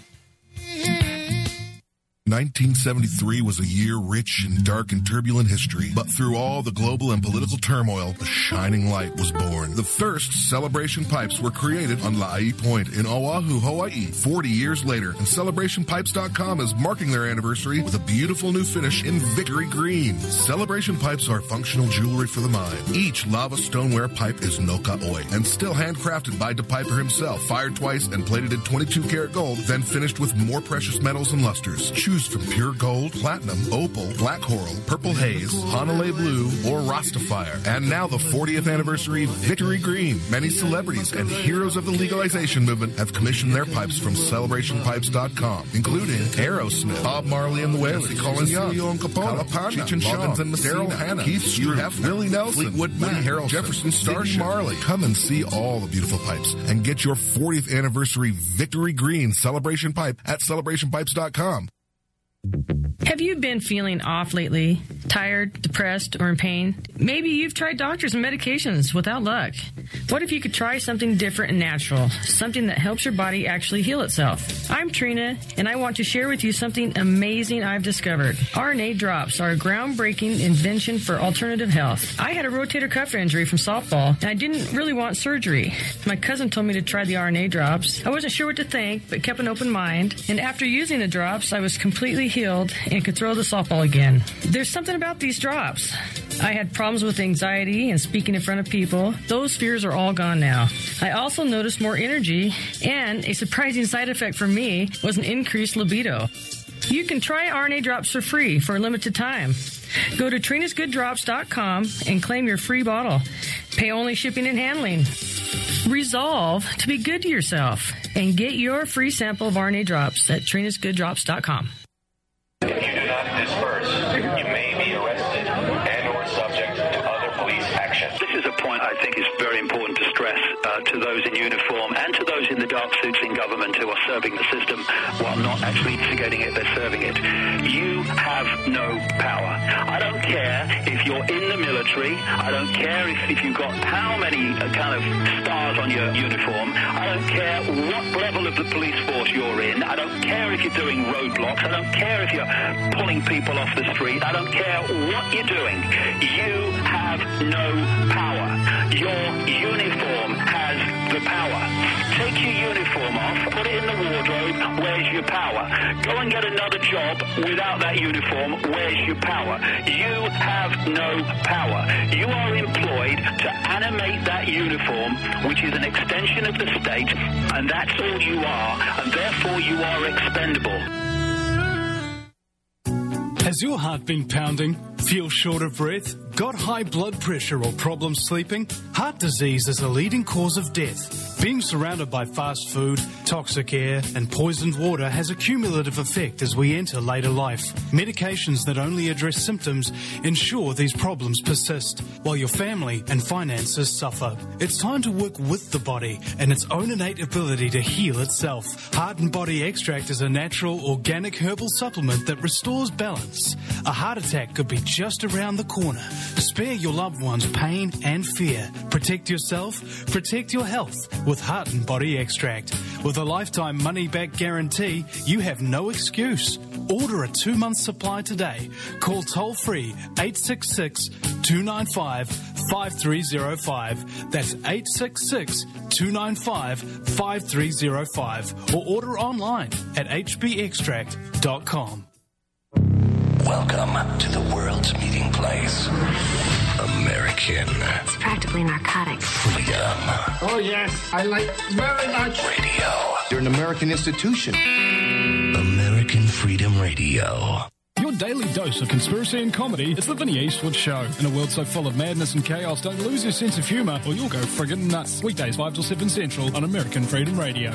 nineteen seventy-three was a year rich in dark and turbulent history, but through all the global and political turmoil, a shining light was born. The first Celebration pipes were created on La'i Point in Oahu, Hawaii, forty years later, and Celebration Pipes dot com is marking their anniversary with a beautiful new finish in Victory Green. Celebration pipes are functional jewelry for the mind. Each lava stoneware pipe is no ka oi and still handcrafted by DePiper himself, fired twice and plated in twenty-two karat gold, then finished with more precious metals and lusters. Choose from pure gold, platinum, opal, black coral, purple haze, Hanalei blue, or Rastafire. And now the fortieth anniversary Victory Green. Many celebrities and heroes of the legalization movement have commissioned their pipes from Celebration Pipes dot com, including Aerosmith, Bob Marley and the Wailers, Colin Young, Kalapana, Cheech and Chong, Daryl Hannah, Keith Stroop, Willie Nelson, Fleetwood Mac, Harrelson, Jefferson Starship, Marley. Come and see all the beautiful pipes and get your fortieth anniversary Victory Green Celebration Pipe at Celebration Pipes dot com. Have you been feeling off lately? Tired, depressed, or in pain? Maybe you've tried doctors and medications without luck. What if you could try something different and natural? Something that helps your body actually heal itself. I'm Trina, and I want to share with you something amazing I've discovered. R N A drops are a groundbreaking invention for alternative health. I had a rotator cuff injury from softball, and I didn't really want surgery. My cousin told me to try the R N A drops. I wasn't sure what to think, but kept an open mind. And after using the drops, I was completely healed and could throw the softball again. There's something about these drops. I had problems with anxiety and speaking in front of people. Those fears are all gone now. I also noticed more energy, and a surprising side effect for me was an increased libido. You can try R N A drops for free for a limited time. Go to Trinas Good Drops dot com and claim your free bottle. Pay only shipping and handling. Resolve to be good to yourself and get your free sample of R N A drops at Trinas Good Drops dot com. If you do not disperse, you may be arrested and or subject to other police action. This is a point I think is very important to stress uh, to those in uniform and to those in the dark suits in government who are serving the system while not actually instigating it, they're serving it. You have no power. I don't care if you're in the military. I don't care if, if you've got how many uh, kind of stars on your uniform. I don't care what level of the police force you're in. I don't care if you're doing roadblocks. I don't care if you're pulling people off the street. I don't care what you're doing. You have no power. Your uniform has the power. Take your uniform off, put it in the wardrobe, where's your power? Go and get another job without that uniform, where's your power? You have no power. You are employed to animate that uniform, which is an extension of the state, and that's all you are, and therefore you are expendable. Has your heart been pounding? Feel short of breath? Got high blood pressure or problems sleeping? Heart disease is a leading cause of death. Being surrounded by fast food, toxic air, and poisoned water has a cumulative effect as we enter later life. Medications that only address symptoms ensure these problems persist, while your family and finances suffer. It's time to work with the body and its own innate ability to heal itself. Heart and Body Extract is a natural, organic herbal supplement that restores balance. A heart attack could be just around the corner. Spare your loved ones pain and fear. Protect yourself, protect your health with Heart and Body Extract. With a lifetime money-back guarantee, you have no excuse. Order a two-month supply today. Call toll-free eight six six, two nine five, five three zero five. That's eight six six, two nine five, five three zero five. Or order online at h b extract dot com. Welcome to the world's meeting place. American. It's practically narcotic. Freedom. Oh, yes. I like very much. Radio. You're an American institution. American Freedom Radio. Your daily dose of conspiracy and comedy is the Vinnie Eastwood Show. In a world so full of madness and chaos, don't lose your sense of humour or you'll go friggin' nuts. Weekdays five till seven Central on American Freedom Radio.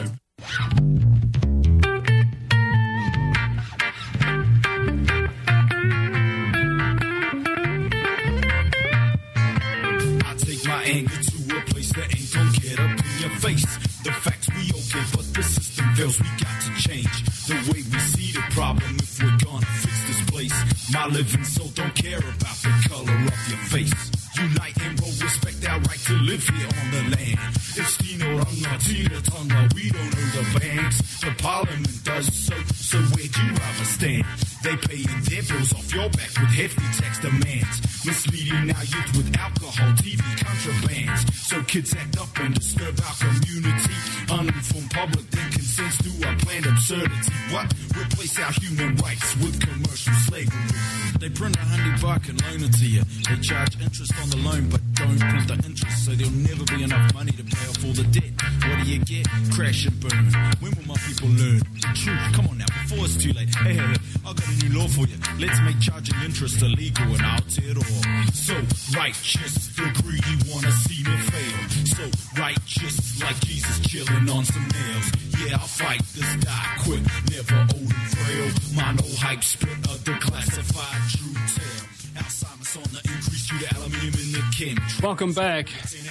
My anger to a place that ain't gon' get up in your face. The facts we okay, but the system fails. We got to change the way we see the problem if we're gonna fix this place. My living soul don't care about the color of your face. Unite and roll, respect our right to live here on the land. It's Tino Ranga, Tina Tonga, we don't own the banks. The parliament does so, so where'd you rather stand? They paying their bills off your back with hefty tax demands. Misleading our youth with alcohol, T V contrabands. So kids act up and disturb our community. Uninformed public then consents to our planned absurdity. What? Replace our human rights with commercial slavery. They print a hundred buck and loan it to you. They charge interest on the loan but don't print the interest. So there'll never be enough money to pay off all the debt. What do you get? Crash and burn. When will my people learn the truth? Come on now, before it's too late. Hey, hey, hey, I got a new law for you. Let's make charging interest illegal and out it all. So righteous, the greedy wanna see me fail. So righteous, like Jesus chilling on some nails. Yeah, I'll fight this die quick, never old and frail. My no hype spit of the classified true tale. Alzheimer's on the increase due to aluminium in the chem. Welcome back.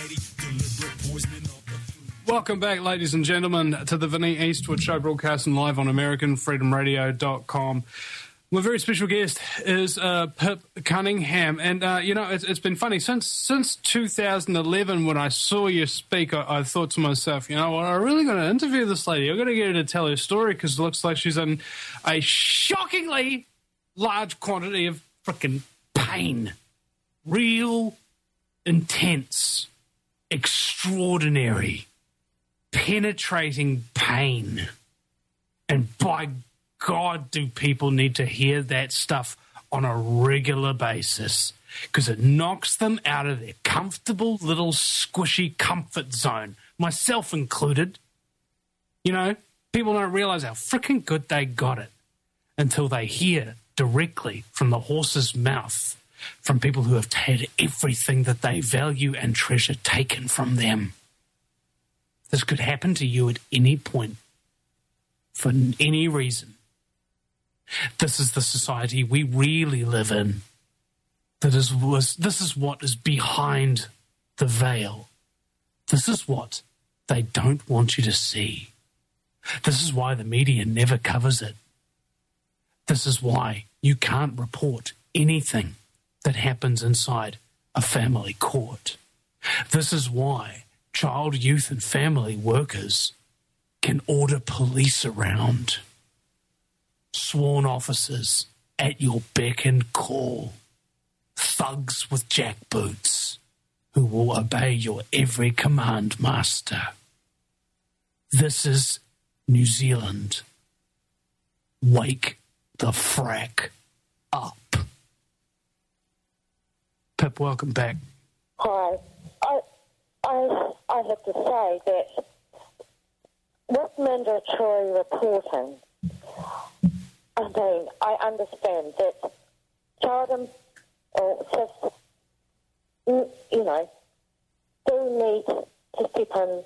Welcome back, ladies and gentlemen, to the Vinnie Eastwood Show, broadcasting live on American Freedom Radio dot com. My very special guest is uh, Pip Cunningham, and uh, you know it's, it's been funny since since two thousand eleven when I saw you speak. I, I thought to myself, you know what, I'm really going to interview this lady. I'm going to get her to tell her story because it looks like she's in a shockingly large quantity of frickin' pain, real, intense, extraordinary, penetrating pain, and by God, do people need to hear that stuff on a regular basis because it knocks them out of their comfortable little squishy comfort zone, myself included. You know, people don't realize how freaking good they got it until they hear directly from the horse's mouth from people who have had everything that they value and treasure taken from them. This could happen to you at any point for any reason. This is the society we really live in. That is, was, this is what is behind the veil. This is what they don't want you to see. This is why the media never covers it. This is why you can't report anything that happens inside a family court. This is why child, youth, and family workers can order police around. Sworn officers at your beck and call. Thugs with jackboots who will obey your every command, master. This is New Zealand. Wake the frack up. Pip, welcome back. Hi. I, I, I have to say that with mandatory reporting, I mean, I understand that child or just, you know, do need to step in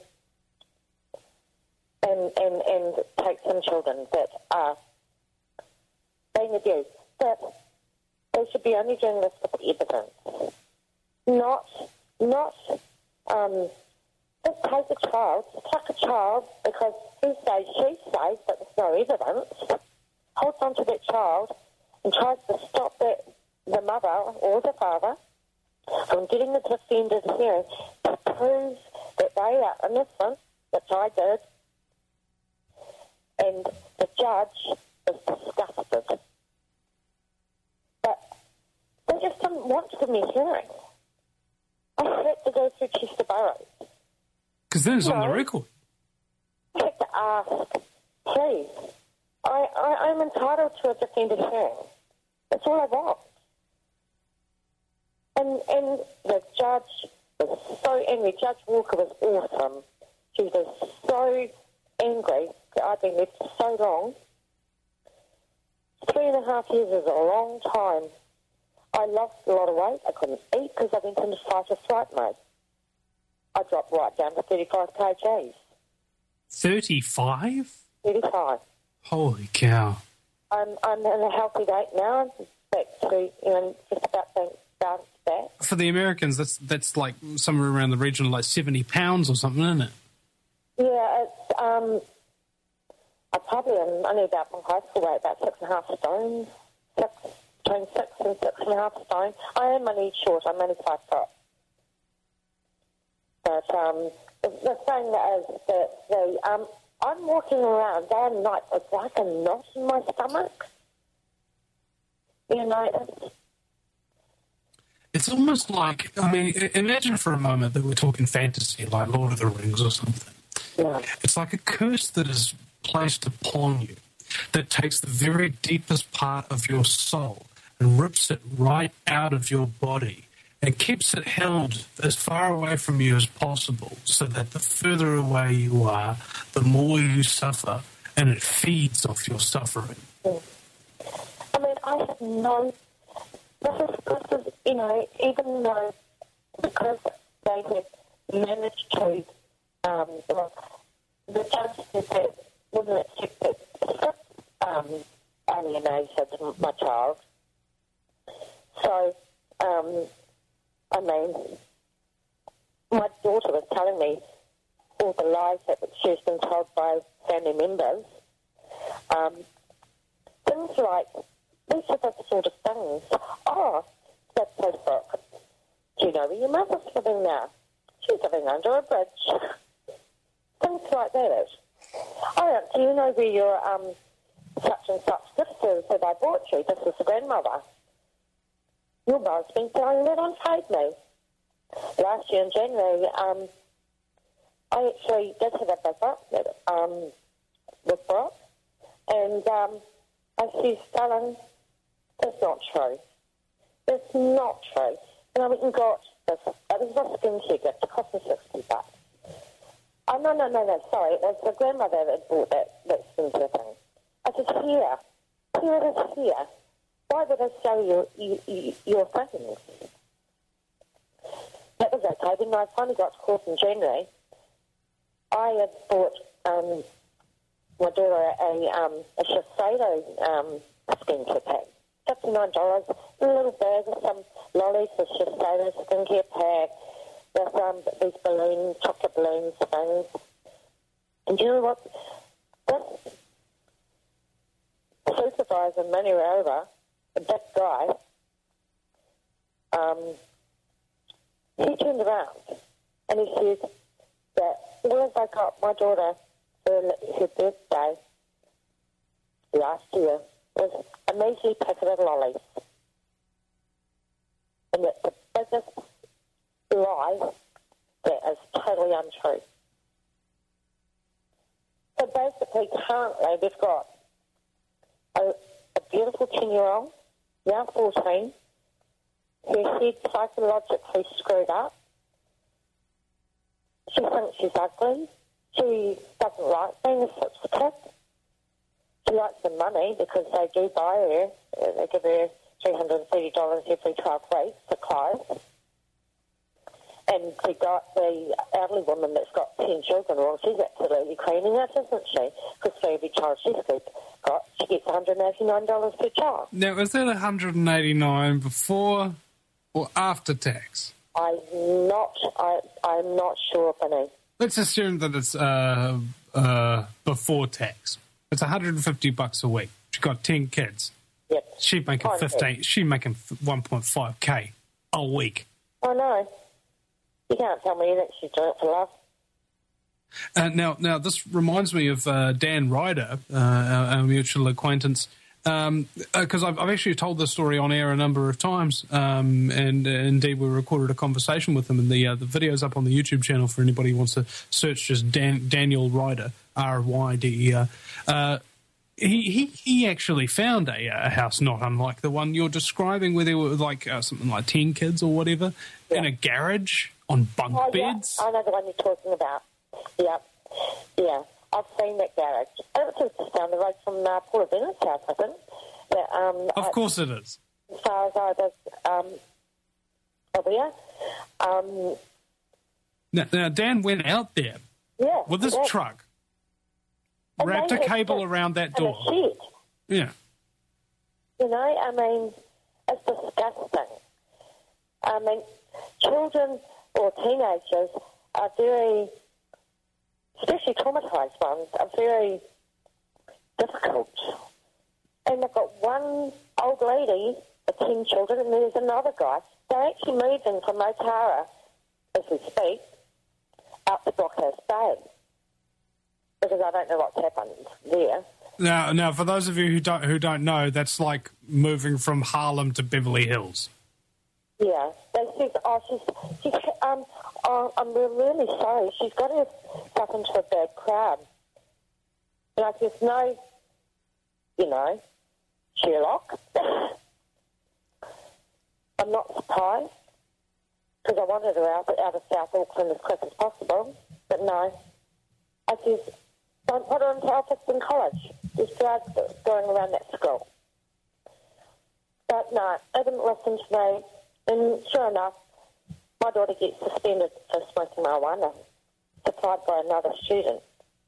and, and, and take some children that are being abused. But they should be only doing this with evidence, not, not, um, just take a child, pluck a child because he says, she says, but there's no evidence, holds on to that child and tries to stop that, the mother or the father from getting the defenders hearing to prove that they are innocent, which I did, and the judge was disgusted. But they just didn't want to give me a hearing. I had to go through Chester Burrows. Because then it's you on know, the record. I had to ask, please, I, I, I'm entitled to a defender's hearing. That's all I want. And and the judge was so angry. Judge Walker was awesome. She was so angry that I'd been there for so long. Three and a half years is a long time. I lost a lot of weight. I couldn't eat because I went into fight or flight mode. I dropped right down to thirty-five kilograms. thirty-five? thirty-five. Holy cow. I'm, I'm in a healthy weight now. Back to, you know, just about to bounce back. For the Americans, that's that's like somewhere around the region of like seventy pounds or something, isn't it? Yeah, it's, um, I probably am only about from high school weight, about six and a half stone. Six, between six and six and a half stone. I am only short, I'm only five foot. But, um, the, the thing is that the, um, I'm walking around day and night with like a knot in my stomach. You know, it's, It's almost like, I mean, i- imagine for a moment that we're talking fantasy, like Lord of the Rings or something. Yeah. It's like a curse that is placed upon you that takes the very deepest part of your soul and rips it right out of your body and keeps it held as far away from you as possible so that the further away you are, the more you suffer, and it feeds off your suffering. I mean, I have no... This is, this is, you know, even though because they had managed to, um, well, the judge said that wouldn't accept that um, alienated my child. So, um, I mean, my daughter was telling me all the lies that she has been told by family members. Um, things like, these are the sort of things. Oh, that's so sick. Do you know where your mother's living now? She's living under a bridge. Things like that. Oh, do you know where your um, such and such gift is that I bought you? This is the grandmother. Your mother's been selling that on TradeMe. Last year in January, um, I actually did have a visit um, with Brock, and um, I see selling. That's not true. That's not true. And I went and got this. It was a skincare gift. It cost me sixty bucks. Oh, no, no, no, no, sorry. It was the grandmother that bought that, that skincare thing. I said, here. Here it is here. Why would I sell you, you, you, your things? That was okay. When I finally got to court in January, I had bought um, my daughter a, um, a Shiseido um, skincare pack. fifty-nine dollars, a little bag with some lollies, a Shiseido skincare pack, with um, these balloons, chocolate balloons, things. And you know what? This supervisor, Manny Rover, a big guy, um, he turned around and he said that all of I got my daughter for her birthday last year was a measly packet of lollies. And it's the biggest lie that is totally untrue. So basically, currently, we've got a, a beautiful ten-year-old, now fourteen, her head psychologically screwed up. She thinks she's ugly. She doesn't like being a six kid. She likes the money because they do buy her. They give her three hundred thirty dollars every twelve weeks for clothes. And we got the elderly woman that's got ten children. Well, she's absolutely cleaning it, isn't she? Because for every child she's got, she gets one hundred eighty-nine dollars per child. Now, is that one hundred eighty-nine dollars before or after tax? I'm not, I, I'm not sure, Benny. Let's assume that it's uh, uh, before tax. It's one hundred fifty bucks a week. She's got ten kids. Yep. She's making Fine, fifteen. good. She's making one point five k a week. I know. You can't tell me that she's doing it for love. Uh, now, now this reminds me of uh, Dan Ryder, uh, our, our mutual acquaintance, because um, uh, I've, I've actually told this story on air a number of times, um, and uh, indeed we recorded a conversation with him, and the uh, the video's up on the YouTube channel for anybody who wants to search just Dan, Daniel Ryder, R Y D E R. Uh, he, he he actually found a, a house not unlike the one you're describing, where there were like uh, something like ten kids or whatever, yeah. in a garage on bunk oh, beds. Yeah. I know the one you're talking about. Yeah, yeah. I've seen that garage. It's just down the road from uh, Paula Bennett's house, I think. But, um, of course it is. As far as I was um, aware. Um, now, now, Dan went out there yeah, with his yeah. truck, and wrapped a cable around that door. And a shed. Yeah. You know, I mean, it's disgusting. I mean, children or teenagers are very, especially traumatised ones, are very difficult. And they've got one old lady with ten children, and there's another guy. They're actually moving from Otara, as we speak, up to Brockhurst Bay. Because I don't know what's happened there. Now, now, for those of you who don't who don't know, that's like moving from Harlem to Beverly Hills. Yeah, they said, oh, she's, she's um, oh, I'm really sorry. She's got herself into a bad crowd. And I said, no, you know, Sherlock. I'm not surprised, because I wanted her out, out of South Auckland as quick as possible. But no, I said, don't put her into Alfriston College. There's drugs going around that school. But no, they didn't listen to me. And sure enough, my daughter gets suspended for smoking marijuana, supplied by another student.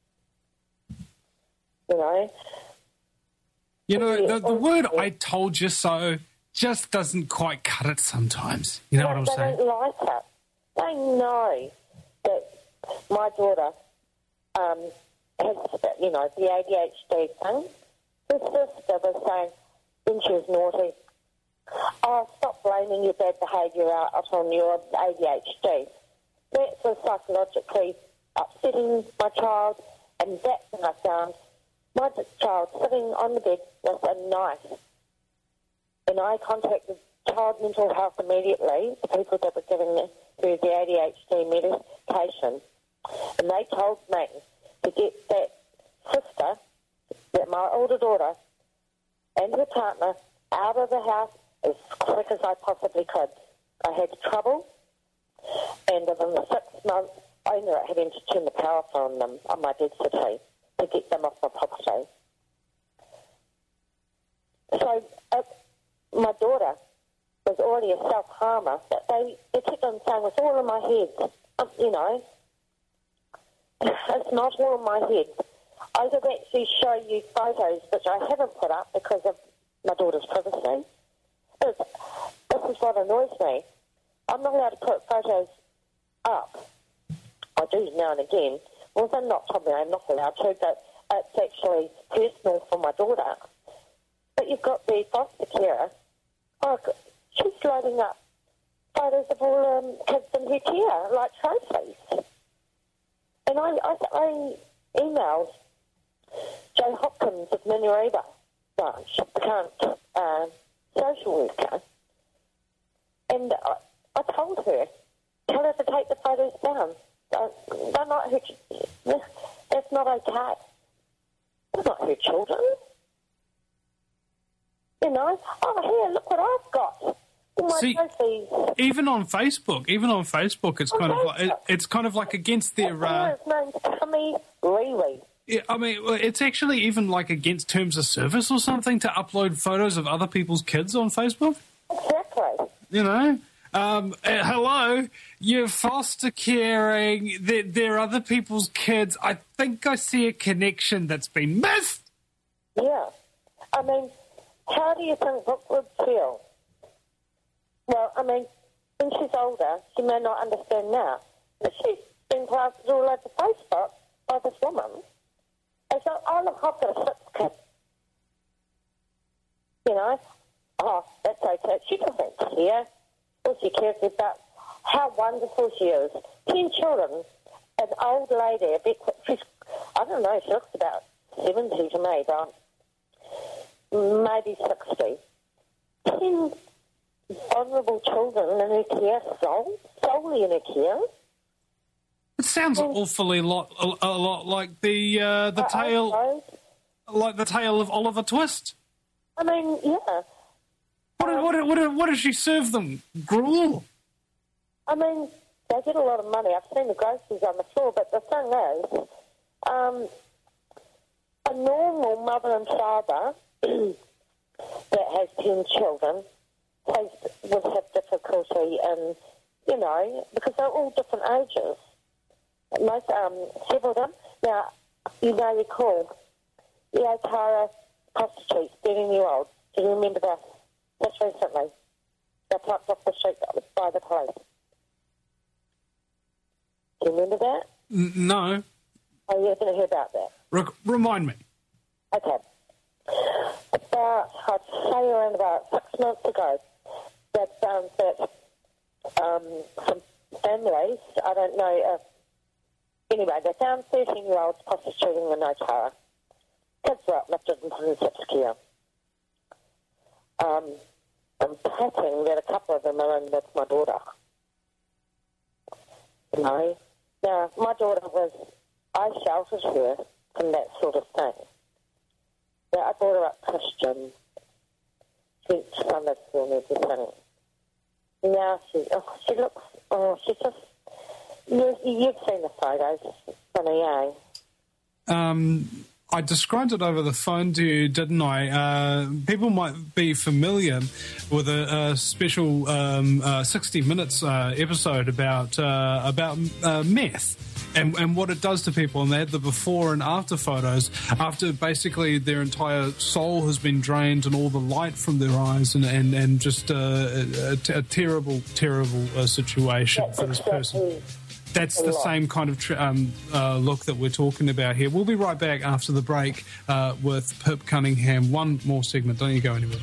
You know? You know, the, the word "I told you so" just doesn't quite cut it sometimes. You know no, what I'm they saying? They don't like it. They know that my daughter um, has, you know, the A D H D thing. Her sister was saying, when she was naughty, oh, stop blaming your bad behaviour out on your A D H D. That was psychologically upsetting my child, and that's when I found my child sitting on the bed with a knife. And I contacted Child Mental Health immediately, the people that were giving her the A D H D medication, and they told me to get that sister, that my older daughter, and her partner out of the house as quick as I possibly could. I had trouble, and within the six months, I ended up having to turn the power off on them, on my density, to get them off my property. So uh, my daughter was already a self-harmer, but they, they kept on saying, it's all in my head. Um, you know, it's not all in my head. I could actually show you photos, which I haven't put up because of my daughter's privacy. This, this is what annoys me. I'm not allowed to put photos up. I do now and again. Well, they're not probably I'm not allowed to, but it's actually personal for my daughter. But you've got the foster carer. Oh, she's loading up photos of all um, kids in her care, like trophies. And I, I, I emailed Joe Hopkins of Minneriba branch, the current uh, social worker, and I, I told her, tell her to take the photos down. Uh, they're not her. That's not okay. They're not her children. You know. Oh, here, look what I've got. All my See, trophies. even on Facebook, even on Facebook, it's On kind Facebook. of like it, it's kind of like against their. Uh, His name's Tommy Lewy. yeah, I mean, it's actually even like against terms of service or something to upload photos of other people's kids on Facebook. Exactly. You know. Um, uh, hello, you're foster caring. They're, they're other people's kids. I think I see a connection that's been missed. Yeah. I mean, how do you think Brooke would feel? Well, I mean, when she's older, she may not understand now, but she's been plastered all over Facebook by this woman. And so, oh, look, I've got a six kid. You know? Oh, that's okay. She doesn't care. All she cares about, how wonderful she is. Ten children, an old lady, a bit, she's, I don't know, she looks about seventy to me, but maybe sixty. Ten vulnerable children in her care, sol- solely in her care. It sounds an awfully lot, a, a lot like the uh, the I, tale, I like the tale of Oliver Twist. I mean, yeah. What, um, what, what, what does she serve them? Gruel? I mean, they get a lot of money. I've seen the groceries on the floor, but the thing is, um, a normal mother and father that has ten children has, would have difficulty in, you know, because they're all different ages. Most, um, several of them. Now, you may recall the Otara prostitutes, thirteen-year-olds. Do you remember that? Just recently. They plucked off the street by the police. Do you remember that? N- no. Oh, you haven't heard about that? Re- remind me. Okay. About, I'd say around about six months ago, that, um, that um, some families, I don't know if, anyway, they found thirteen-year-olds prostituting in Otara. Kids were uplifted and put in septic care. Um, I'm hoping that a couple of them are in with my daughter. You know? Now, my daughter was, I sheltered her from that sort of thing. Yeah, I brought her up Christian, went to Sunday school and everything. Now she, oh, she looks, oh, she's just, you, you've seen the photos, funny, eh? Um, I described it over the phone to you, didn't I? Uh, people might be familiar with a, a special um, uh, sixty minutes uh, episode about uh, about uh, meth. And, and what it does to people, and they had the before and after photos, after basically their entire soul has been drained and all the light from their eyes, and, and, and just uh, a, a, a terrible, terrible uh, situation That's for this person. exactly That's the same kind of tr- um, uh, look that we're talking about here. We'll be right back after the break uh, with Pip Cunningham. One more segment. Don't you go anywhere.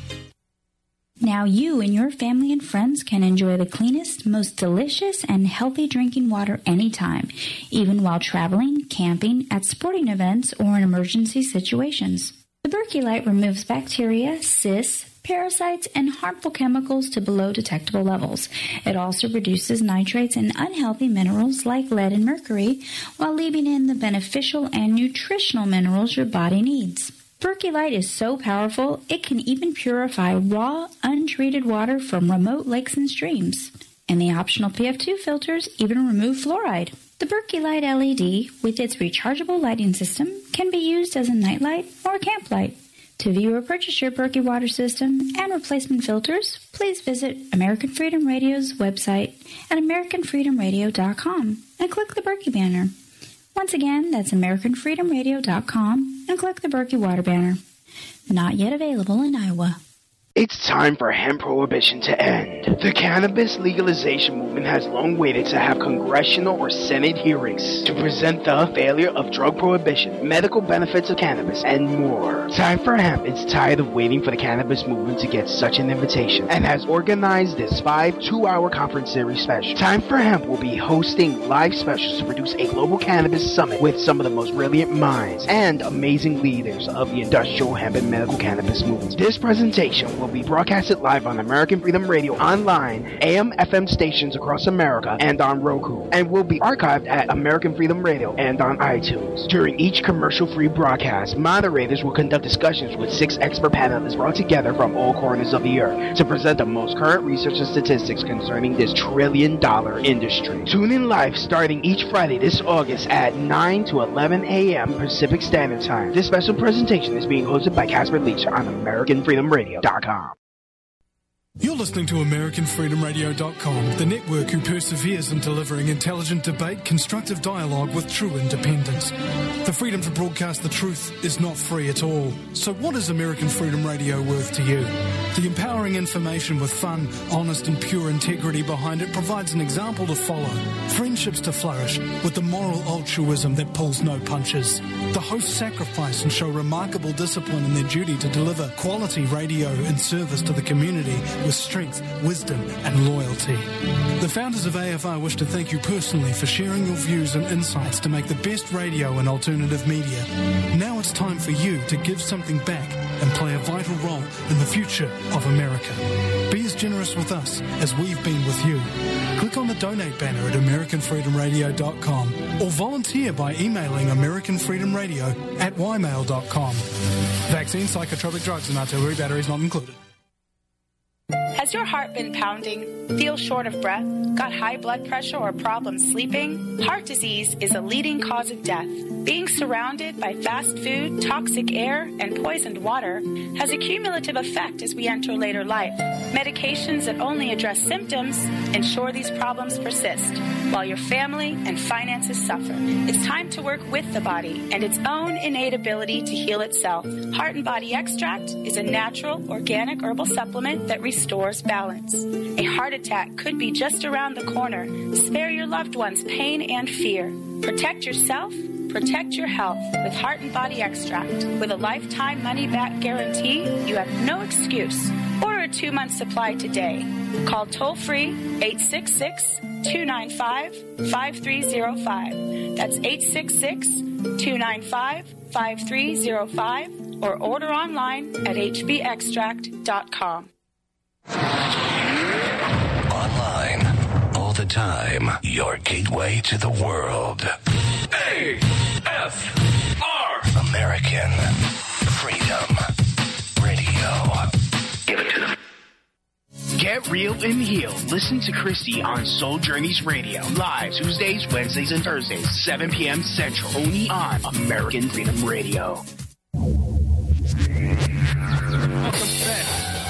Now you and your family and friends can enjoy the cleanest, most delicious, and healthy drinking water anytime, even while traveling, camping, at sporting events, or in emergency situations. The Berkey Light removes bacteria, cysts, parasites, and harmful chemicals to below detectable levels. It also reduces nitrates and unhealthy minerals like lead and mercury, while leaving in the beneficial and nutritional minerals your body needs. Berkey Light is so powerful, it can even purify raw, untreated water from remote lakes and streams. And the optional P F two filters even remove fluoride. The Berkey Light L E D, with its rechargeable lighting system, can be used as a nightlight or camp light. To view or purchase your Berkey water system and replacement filters, please visit American Freedom Radio's website at american freedom radio dot com and click the Berkey banner. Once again, that's american freedom radio dot com and click the Berkey water banner. Not yet available in Iowa. It's time for hemp prohibition to end. The cannabis legalization movement has long waited to have congressional or Senate hearings to present the failure of drug prohibition, medical benefits of cannabis, and more. Time for Hemp is tired of waiting for the cannabis movement to get such an invitation and has organized this five two-hour conference series special. Time for Hemp will be hosting live specials to produce a global cannabis summit with some of the most brilliant minds and amazing leaders of the industrial hemp and medical cannabis movement. This presentation will be broadcasted live on American Freedom Radio online, A M F M stations across America, and on Roku, and will be archived at American Freedom Radio and on iTunes. During each commercial-free broadcast, moderators will conduct discussions with six expert panelists brought together from all corners of the earth to present the most current research and statistics concerning this trillion-dollar industry. Tune in live starting each Friday this August at nine to eleven a.m. Pacific Standard Time. This special presentation is being hosted by Casper Leach on american freedom radio dot com. You're listening to american freedom radio dot com, the network who perseveres in delivering intelligent debate, constructive dialogue with true independence. The freedom to broadcast the truth is not free at all. So what is American Freedom Radio worth to you? The empowering information with fun, honest and pure integrity behind it provides an example to follow, friendships to flourish, with the moral altruism that pulls no punches. The hosts sacrifice and show remarkable discipline in their duty to deliver quality radio in service to the community with strength, wisdom, and loyalty. The founders of A F R wish to thank you personally for sharing your views and insights to make the best radio and alternative media. Now it's time for you to give something back and play a vital role in the future of America. Be as generous with us as we've been with you. Click on the donate banner at American Freedom Radio dot com or volunteer by emailing American Freedom Radio at y mail dot com. Vaccine, psychotropic drugs and artillery batteries not included. Has your heart been pounding? Feel short of breath? Got high blood pressure or problems sleeping? Heart disease is a leading cause of death. Being surrounded by fast food, toxic air, and poisoned water has a cumulative effect as we enter later life. Medications that only address symptoms ensure these problems persist, while your family and finances suffer. It's time to work with the body and its own innate ability to heal itself. Heart and Body Extract is a natural, organic herbal supplement that restores balance. A heart attack could be just around the corner. Spare your loved ones pain and fear. Protect yourself. Protect your health with Heart and Body Extract. With a lifetime money-back guarantee, you have no excuse. Order a two-month supply today. Call toll-free eight six six, two nine five, five three zero five. That's eight six six, two nine five, five three zero five or order online at h b extract dot com. Online, all the time, your gateway to the world. A F R American Freedom Radio. Give it to them. Get real and heal. Listen to Christy on Soul Journeys Radio. Live Tuesdays, Wednesdays, and Thursdays, seven p.m. Central. Only on American Freedom Radio. Welcome back.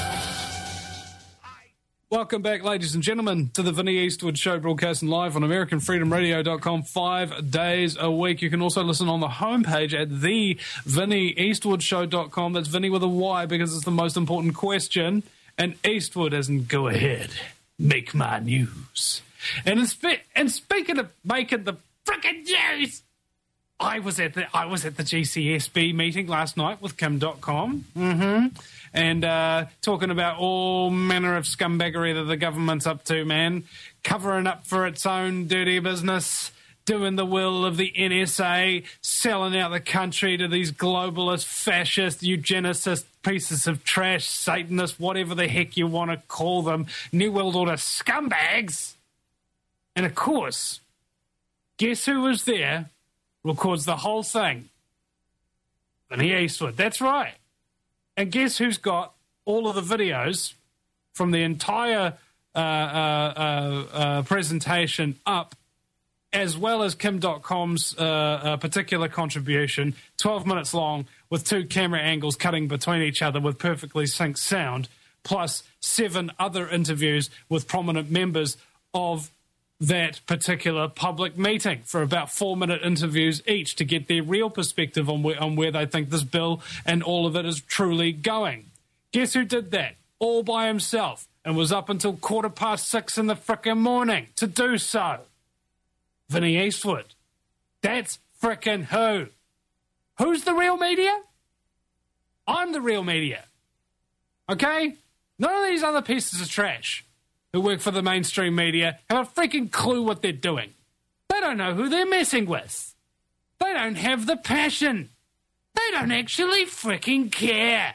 Welcome back, ladies and gentlemen, to the Vinnie Eastwood Show, broadcasting live on American Freedom Radio dot com five days a week. You can also listen on the homepage at the Vinnie Eastwood Show dot com. That's Vinnie with a Y because it's the most important question. And Eastwood isn't go ahead, make my news. And, spe- and speaking of making the frickin' news, I was at the I was at the G C S B meeting last night with Kim dot com. Mm-hmm. And uh, talking about all manner of scumbaggery that the government's up to, man. Covering up for its own dirty business, doing the will of the N S A, selling out the country to these globalist, fascist, eugenicist pieces of trash, Satanists, whatever the heck you want to call them, New World Order scumbags. And of course, guess who was there? Records the whole thing. Vinnie Eastwood. That's right. And guess who's got all of the videos from the entire uh, uh, uh, uh, presentation up, as well as Kim dot com's uh, uh, particular contribution, twelve minutes long, with two camera angles cutting between each other with perfectly synced sound, plus seven other interviews with prominent members of that particular public meeting for about four-minute interviews each to get their real perspective on where, on where they think this bill and all of it is truly going. Guess who did that? All by himself, and was up until quarter past six in the frickin' morning to do so. Vinnie Eastwood. That's frickin' who. Who's the real media? I'm the real media. Okay? None of these other pieces of trash who work for the mainstream media have a freaking clue what they're doing. They don't know who they're messing with. They don't have the passion. They don't actually freaking care.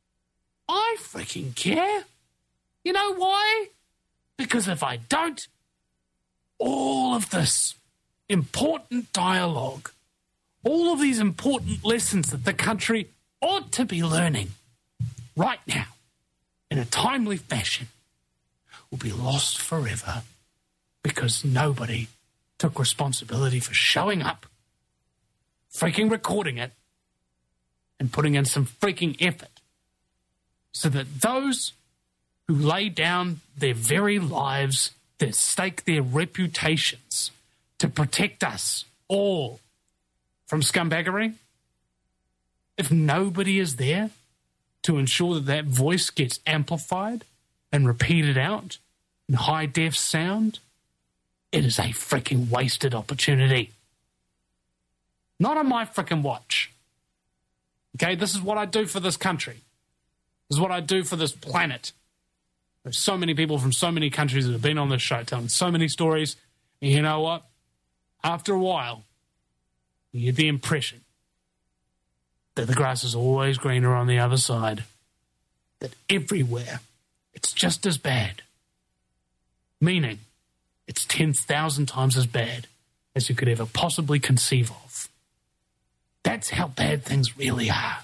I freaking care. You know why? Because if I don't, all of this important dialogue, all of these important lessons that the country ought to be learning right now in a timely fashion will be lost forever because nobody took responsibility for showing up, freaking recording it, and putting in some freaking effort so that those who lay down their very lives, that stake their reputations to protect us all from scumbaggery, if nobody is there to ensure that that voice gets amplified and repeated out in high def sound, it is a freaking wasted opportunity. Not on my freaking watch. Okay, this is what I do for this country. This is what I do for this planet. There's so many people from so many countries that have been on this show telling so many stories. And you know what? After a while, you get the impression that the grass is always greener on the other side. That everywhere, it's just as bad. Meaning, it's ten thousand times as bad as you could ever possibly conceive of. That's how bad things really are.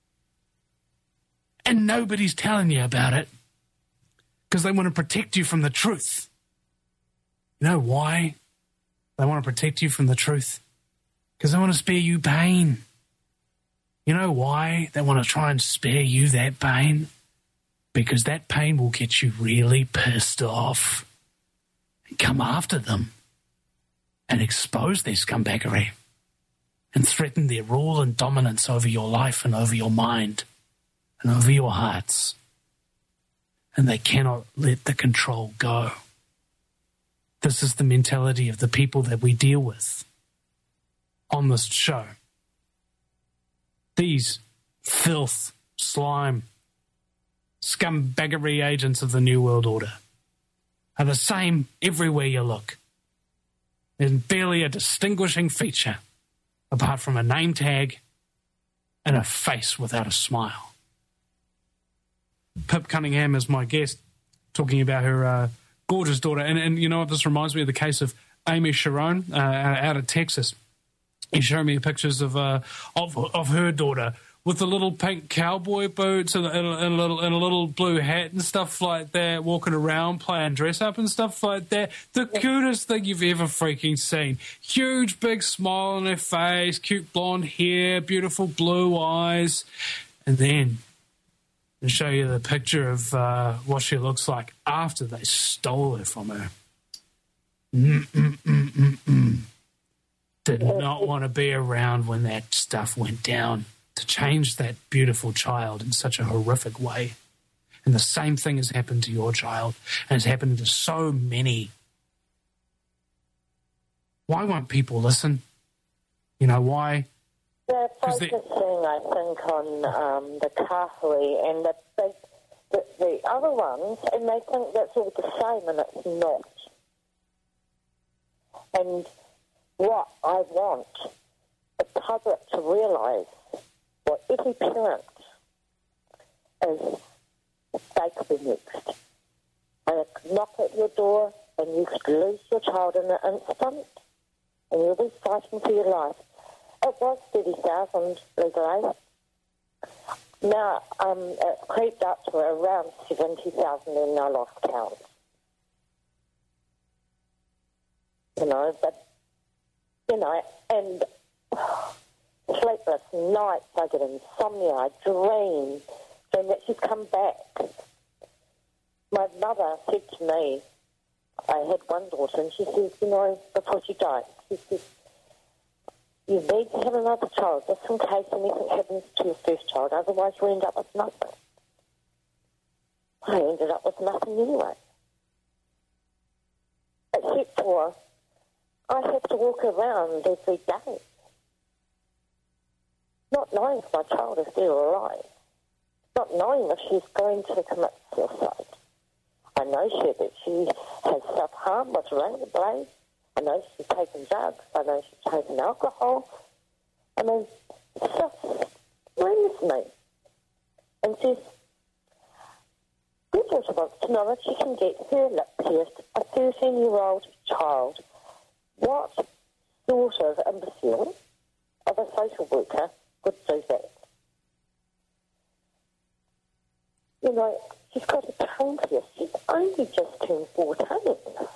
And nobody's telling you about it because they want to protect you from the truth. You know why they want to protect you from the truth? Because they want to spare you pain. You know why they want to try and spare you that pain? Because that pain will get you really pissed off and come after them and expose their scumbaggery and threaten their rule and dominance over your life and over your mind and over your hearts. And they cannot let the control go. This is the mentality of the people that we deal with on this show. These filth, slime, scumbaggery agents of the New World Order are the same everywhere you look. There's barely a distinguishing feature apart from a name tag and a face without a smile. Pip Cunningham is my guest, talking about her uh, gorgeous daughter. And, and you know what, this reminds me of the case of Amy Sharon uh, out of Texas. He showed me pictures of uh, of of her daughter with the little pink cowboy boots and, and, and, a little, and a little blue hat and stuff like that, walking around playing dress up and stuff like that. The cutest thing you've ever freaking seen. Huge big smile on her face, cute blonde hair, beautiful blue eyes. And then I'll show you the picture of uh, what she looks like after they stole her from her. Mm-mm-mm-mm-mm. Did not want to be around when that stuff went down, to change that beautiful child in such a horrific way. And the same thing has happened to your child, and has happened to so many. Why won't people listen? You know, why? They're focusing, I think, on um, the kahui and the, the, the, the other ones, and they think that's all the same, and it's not. And what I want the public to realise, what every parent is, they could be next. And they could knock at your door and you could lose your child in an instant and you'll be fighting for your life. It was thirty thousand legal aid. Now um, it creeped up to around seventy thousand and I lost count. You know, but, you know, and oh, sleepless nights, I get insomnia, I dream, dream that she's come back. My mother said to me, I had one daughter, and she says, you know, before she died, she said, you need to have another child, just in case anything happens to your first child, otherwise you end up with nothing. I ended up with nothing anyway. Except for I have to walk around every day, not knowing if my child is still alive, not knowing if she's going to commit suicide. I know she that she has self-harm with razor blades. I know she's taken drugs. I know she's taken alcohol. I mean, it just worries me. And says, your daughter wants to know if she can get her lip pierced, a thirteen-year-old child. What sort of imbecile of a social worker would do that? You know, she's got a tongue pierced. She's only just turned fourteen.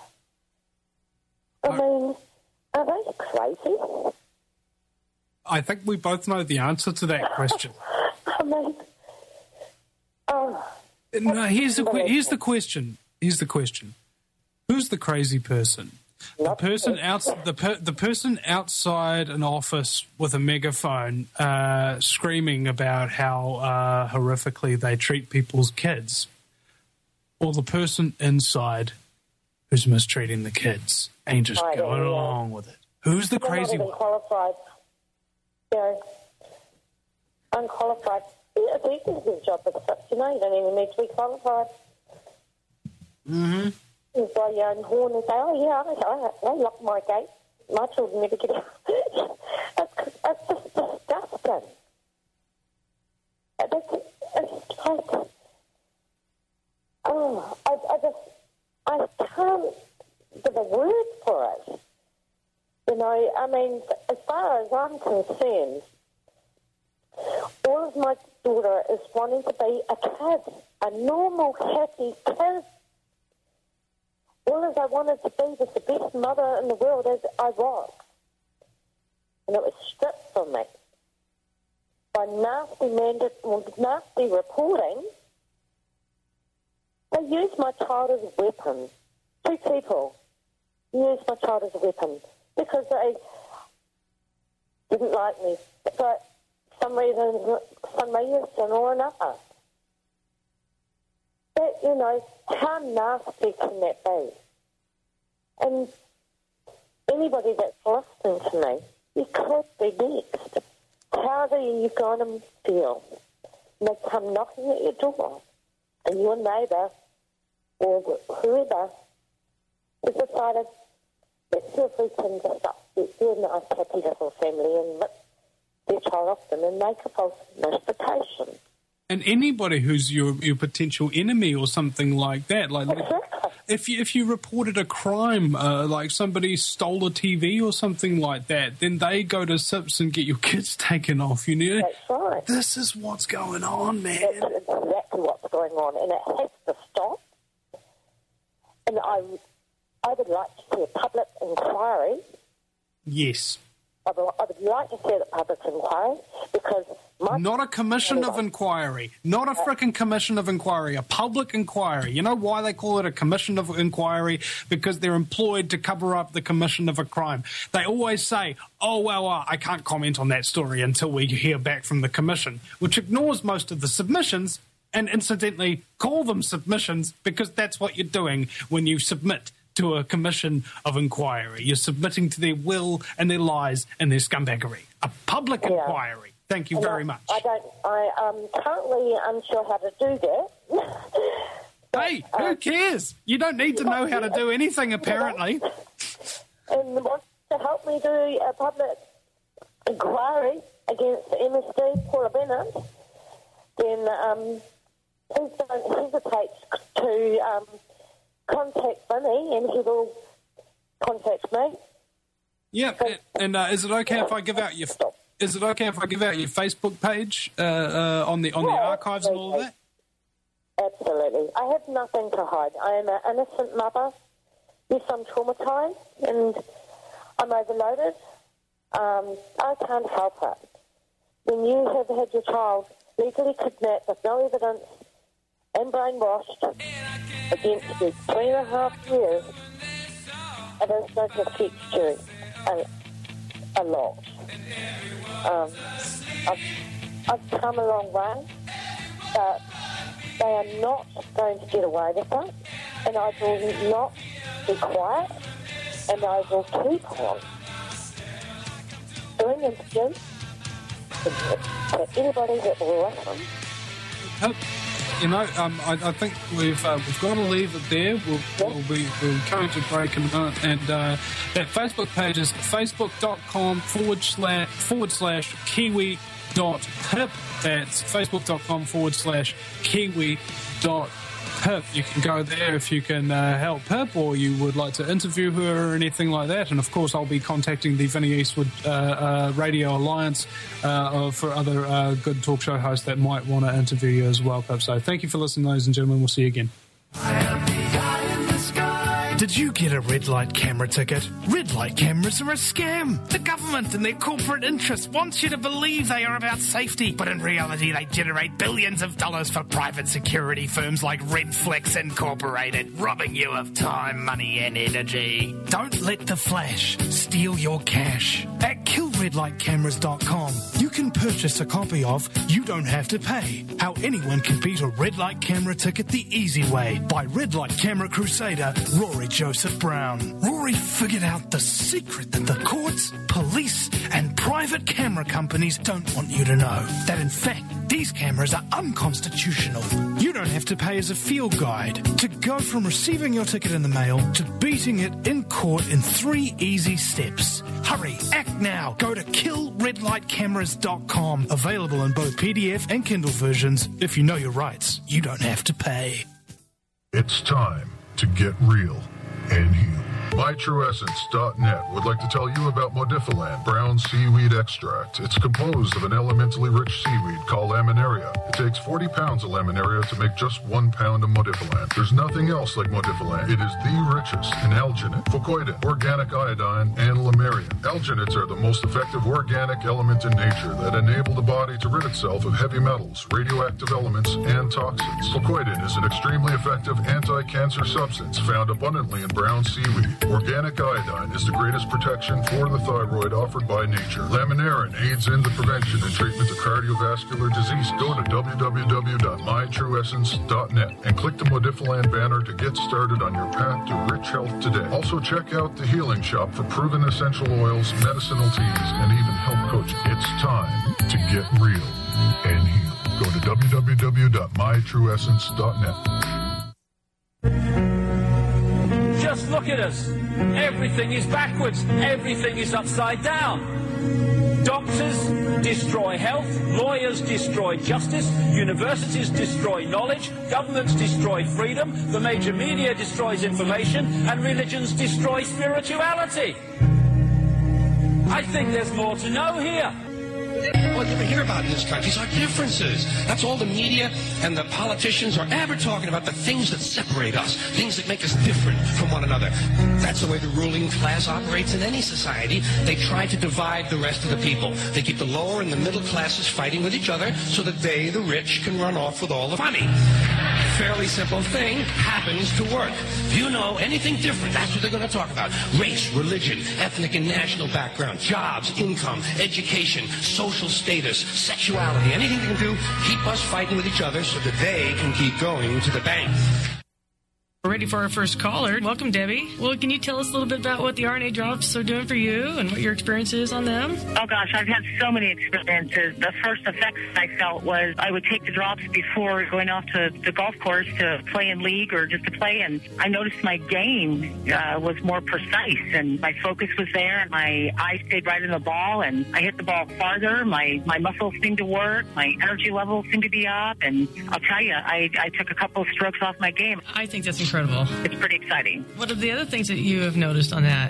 I mean, are they crazy? I think we both know the answer to that question. I mean, oh. No, here's the here's the question. Here's the question. Who's the crazy person? The person outs the per, the person outside an office with a megaphone, uh, screaming about how uh, horrifically they treat people's kids, or the person inside who's mistreating the kids and just I going know. along with it? Who's the They're crazy not even one? qualified. You know, unqualified. If you can do a job with six, you know, you don't even need to be qualified. Mm-hmm. You blow your own horn and say, oh, yeah, I, I, I lock my gate. My children never get out. it's, it's just disgusting. It's, it's like, oh, I, I just, I can't give a word for it. You know, I mean, as far as I'm concerned, all of my daughter is wanting to be a kid, a normal, happy kid. All as I wanted to be was the best mother in the world as I was. And it was stripped from me by nasty, mandate, nasty reporting. They used my child as a weapon. Two people used my child as a weapon because they didn't like me for some reason, some reason or another. That, you know, how nasty can that be? And anybody that's listening to me, you could be next. How are you going to feel? And they come knocking at your door, and your neighbour or whoever has decided, let's see if we can stop their nice, happy little family and rip their child off them and make a false notification. And anybody who's your, your potential enemy or something like that, like if you if you reported a crime, uh, like somebody stole a T V or something like that, then they go to S I P S and get your kids taken off. You know, that's right. This is what's going on, man. That's exactly what's going on, and it has to stop. And I, I would like to see a public inquiry. Yes. I would, I would like to see a public inquiry because my... Not a commission of inquiry. Not a frickin' commission of inquiry. A public inquiry. You know why they call it a commission of inquiry? Because they're employed to cover up the commission of a crime. They always say, oh, well, uh, I can't comment on that story until we hear back from the commission, which ignores most of the submissions and incidentally call them submissions because that's what you're doing when you submit to a commission of inquiry. You're submitting to their will and their lies and their scumbaggery. A public yeah. inquiry. Thank you and very I, much. I don't, I am currently unsure how to do that. but, hey, who uh, cares? You don't need to know how to do anything, apparently. And wants to help me do a public inquiry against M S D, Paula Bennett, then um, please don't hesitate to... Um, contact Vinny and he will contact me. Yeah, and, and uh, is it okay if I give out your is it okay if I give out your Facebook page uh, uh, on the on yeah, the archives absolutely. and all of that? Absolutely. I have nothing to hide. I am an innocent mother. Yes, I'm traumatised and I'm overloaded. Um, I can't help it. When you have had your child legally kidnapped with no evidence and brainwashed against you three and a half years, it is going to affect you a, a lot. Um, I've, I've come a long way, but they are not going to get away with it, and I will not be quiet, and I will keep on doing interviews for anybody that will listen. Hope. You know, um, I, I think we've uh, we've got to leave it there. We'll, we'll be we'll come to break in a minute, and uh, that Facebook page is facebook.com forward slash forward slash Kiwi dot pip. That's facebook.com forward slash Kiwi dot Pip. You can go there if you can uh, help Pip, or you would like to interview her or anything like that. And of course, I'll be contacting the Vinnie Eastwood uh, uh, Radio Alliance uh, for other uh, good talk show hosts that might want to interview you as well, Pip. So thank you for listening, ladies and gentlemen. We'll see you again. Did you get a red light camera ticket? Red light cameras are a scam. The government and their corporate interests want you to believe they are about safety, but in reality they generate billions of dollars for private security firms like Redflex Incorporated, robbing you of time, money and energy. Don't let the flash steal your cash. At kill red light cameras dot com, you can purchase a copy of You Don't Have to Pay, How Anyone Can Beat a Red Light Camera Ticket the Easy Way by Red Light Camera Crusader Rory Joseph Brown. Rory figured out the secret that the courts, police and private camera companies don't want you to know. That in fact, These cameras are unconstitutional. You don't have to pay as a field guide to go from receiving your ticket in the mail to beating it in court in three easy steps. Hurry, act now. Go to kill red light cameras dot com. Available in both P D F and Kindle versions. If you know your rights, you don't have to pay. It's time to get real and heal. my true essence dot net would like to tell you about Modifilan brown seaweed extract. It's composed of an elementally rich seaweed called laminaria. It takes forty pounds of laminaria to make just one pound of Modifilan. There's nothing else like Modifilan. It is the richest in alginate, fucoidin, organic iodine, and lamarian. Alginates are the most effective organic element in nature that enable the body to rid itself of heavy metals, radioactive elements, and toxins. Fucoidin is an extremely effective anti-cancer substance found abundantly in brown seaweed. Organic iodine is the greatest protection for the thyroid offered by nature. Laminarin aids in the prevention and treatment of cardiovascular disease. Go to w w w dot my true essence dot net and click the Modifilan banner to get started on your path to rich health today. Also check out the Healing Shop for proven essential oils, medicinal teas, and even health coaching. It's time to get real and heal. Go to w w w dot my true essence dot net. Just look at us. Everything is backwards. Everything is upside down. Doctors destroy health. Lawyers destroy justice. Universities destroy knowledge. Governments destroy freedom. The major media destroys information. And religions destroy spirituality. I think there's more to know here. All you ever hear about in this country is our differences. That's all the media and the politicians are ever talking about, the things that separate us, things that make us different from one another. That's the way the ruling class operates in any society. They try to divide the rest of the people. They keep the lower and the middle classes fighting with each other so that they, the rich, can run off with all the money. Fairly simple thing happens to work. If you know anything different, that's what they're going to talk about. Race, religion, ethnic and national background, jobs, income, education, social status, sexuality, anything they can do, keep us fighting with each other so that they can keep going to the bank. We're ready for our first caller. Welcome, Debbie. Well, can you tell us a little bit about what the R N A drops are doing for you and what your experience is on them? Oh, gosh, I've had so many experiences. The first effects I felt was I would take the drops before going off to the golf course to play in league or just to play, and I noticed my game uh, was more precise, and my focus was there, and my eyes stayed right in the ball, and I hit the ball farther. My, my muscles seemed to work. My energy levels seemed to be up, and I'll tell you, I, I took a couple of strokes off my game. I think that's incredible. Incredible. It's pretty exciting. What are the other things that you have noticed on that?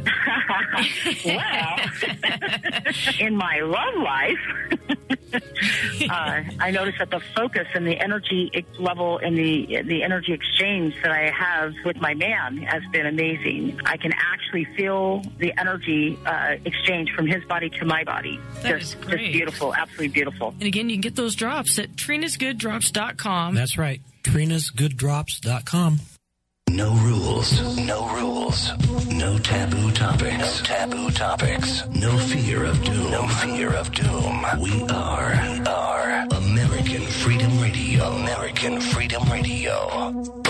Well, in my love life, uh, I noticed that the focus and the energy level and the the energy exchange that I have with my man has been amazing. I can actually feel the energy uh, exchange from his body to my body. That just, is great. Just beautiful, absolutely beautiful. And again, you can get those drops at trinas good drops dot com. That's right, trinas good drops dot com. No rules, no rules, no taboo topics, no taboo topics, no fear of doom, no fear of doom. We are, we are American Freedom Radio, American Freedom Radio.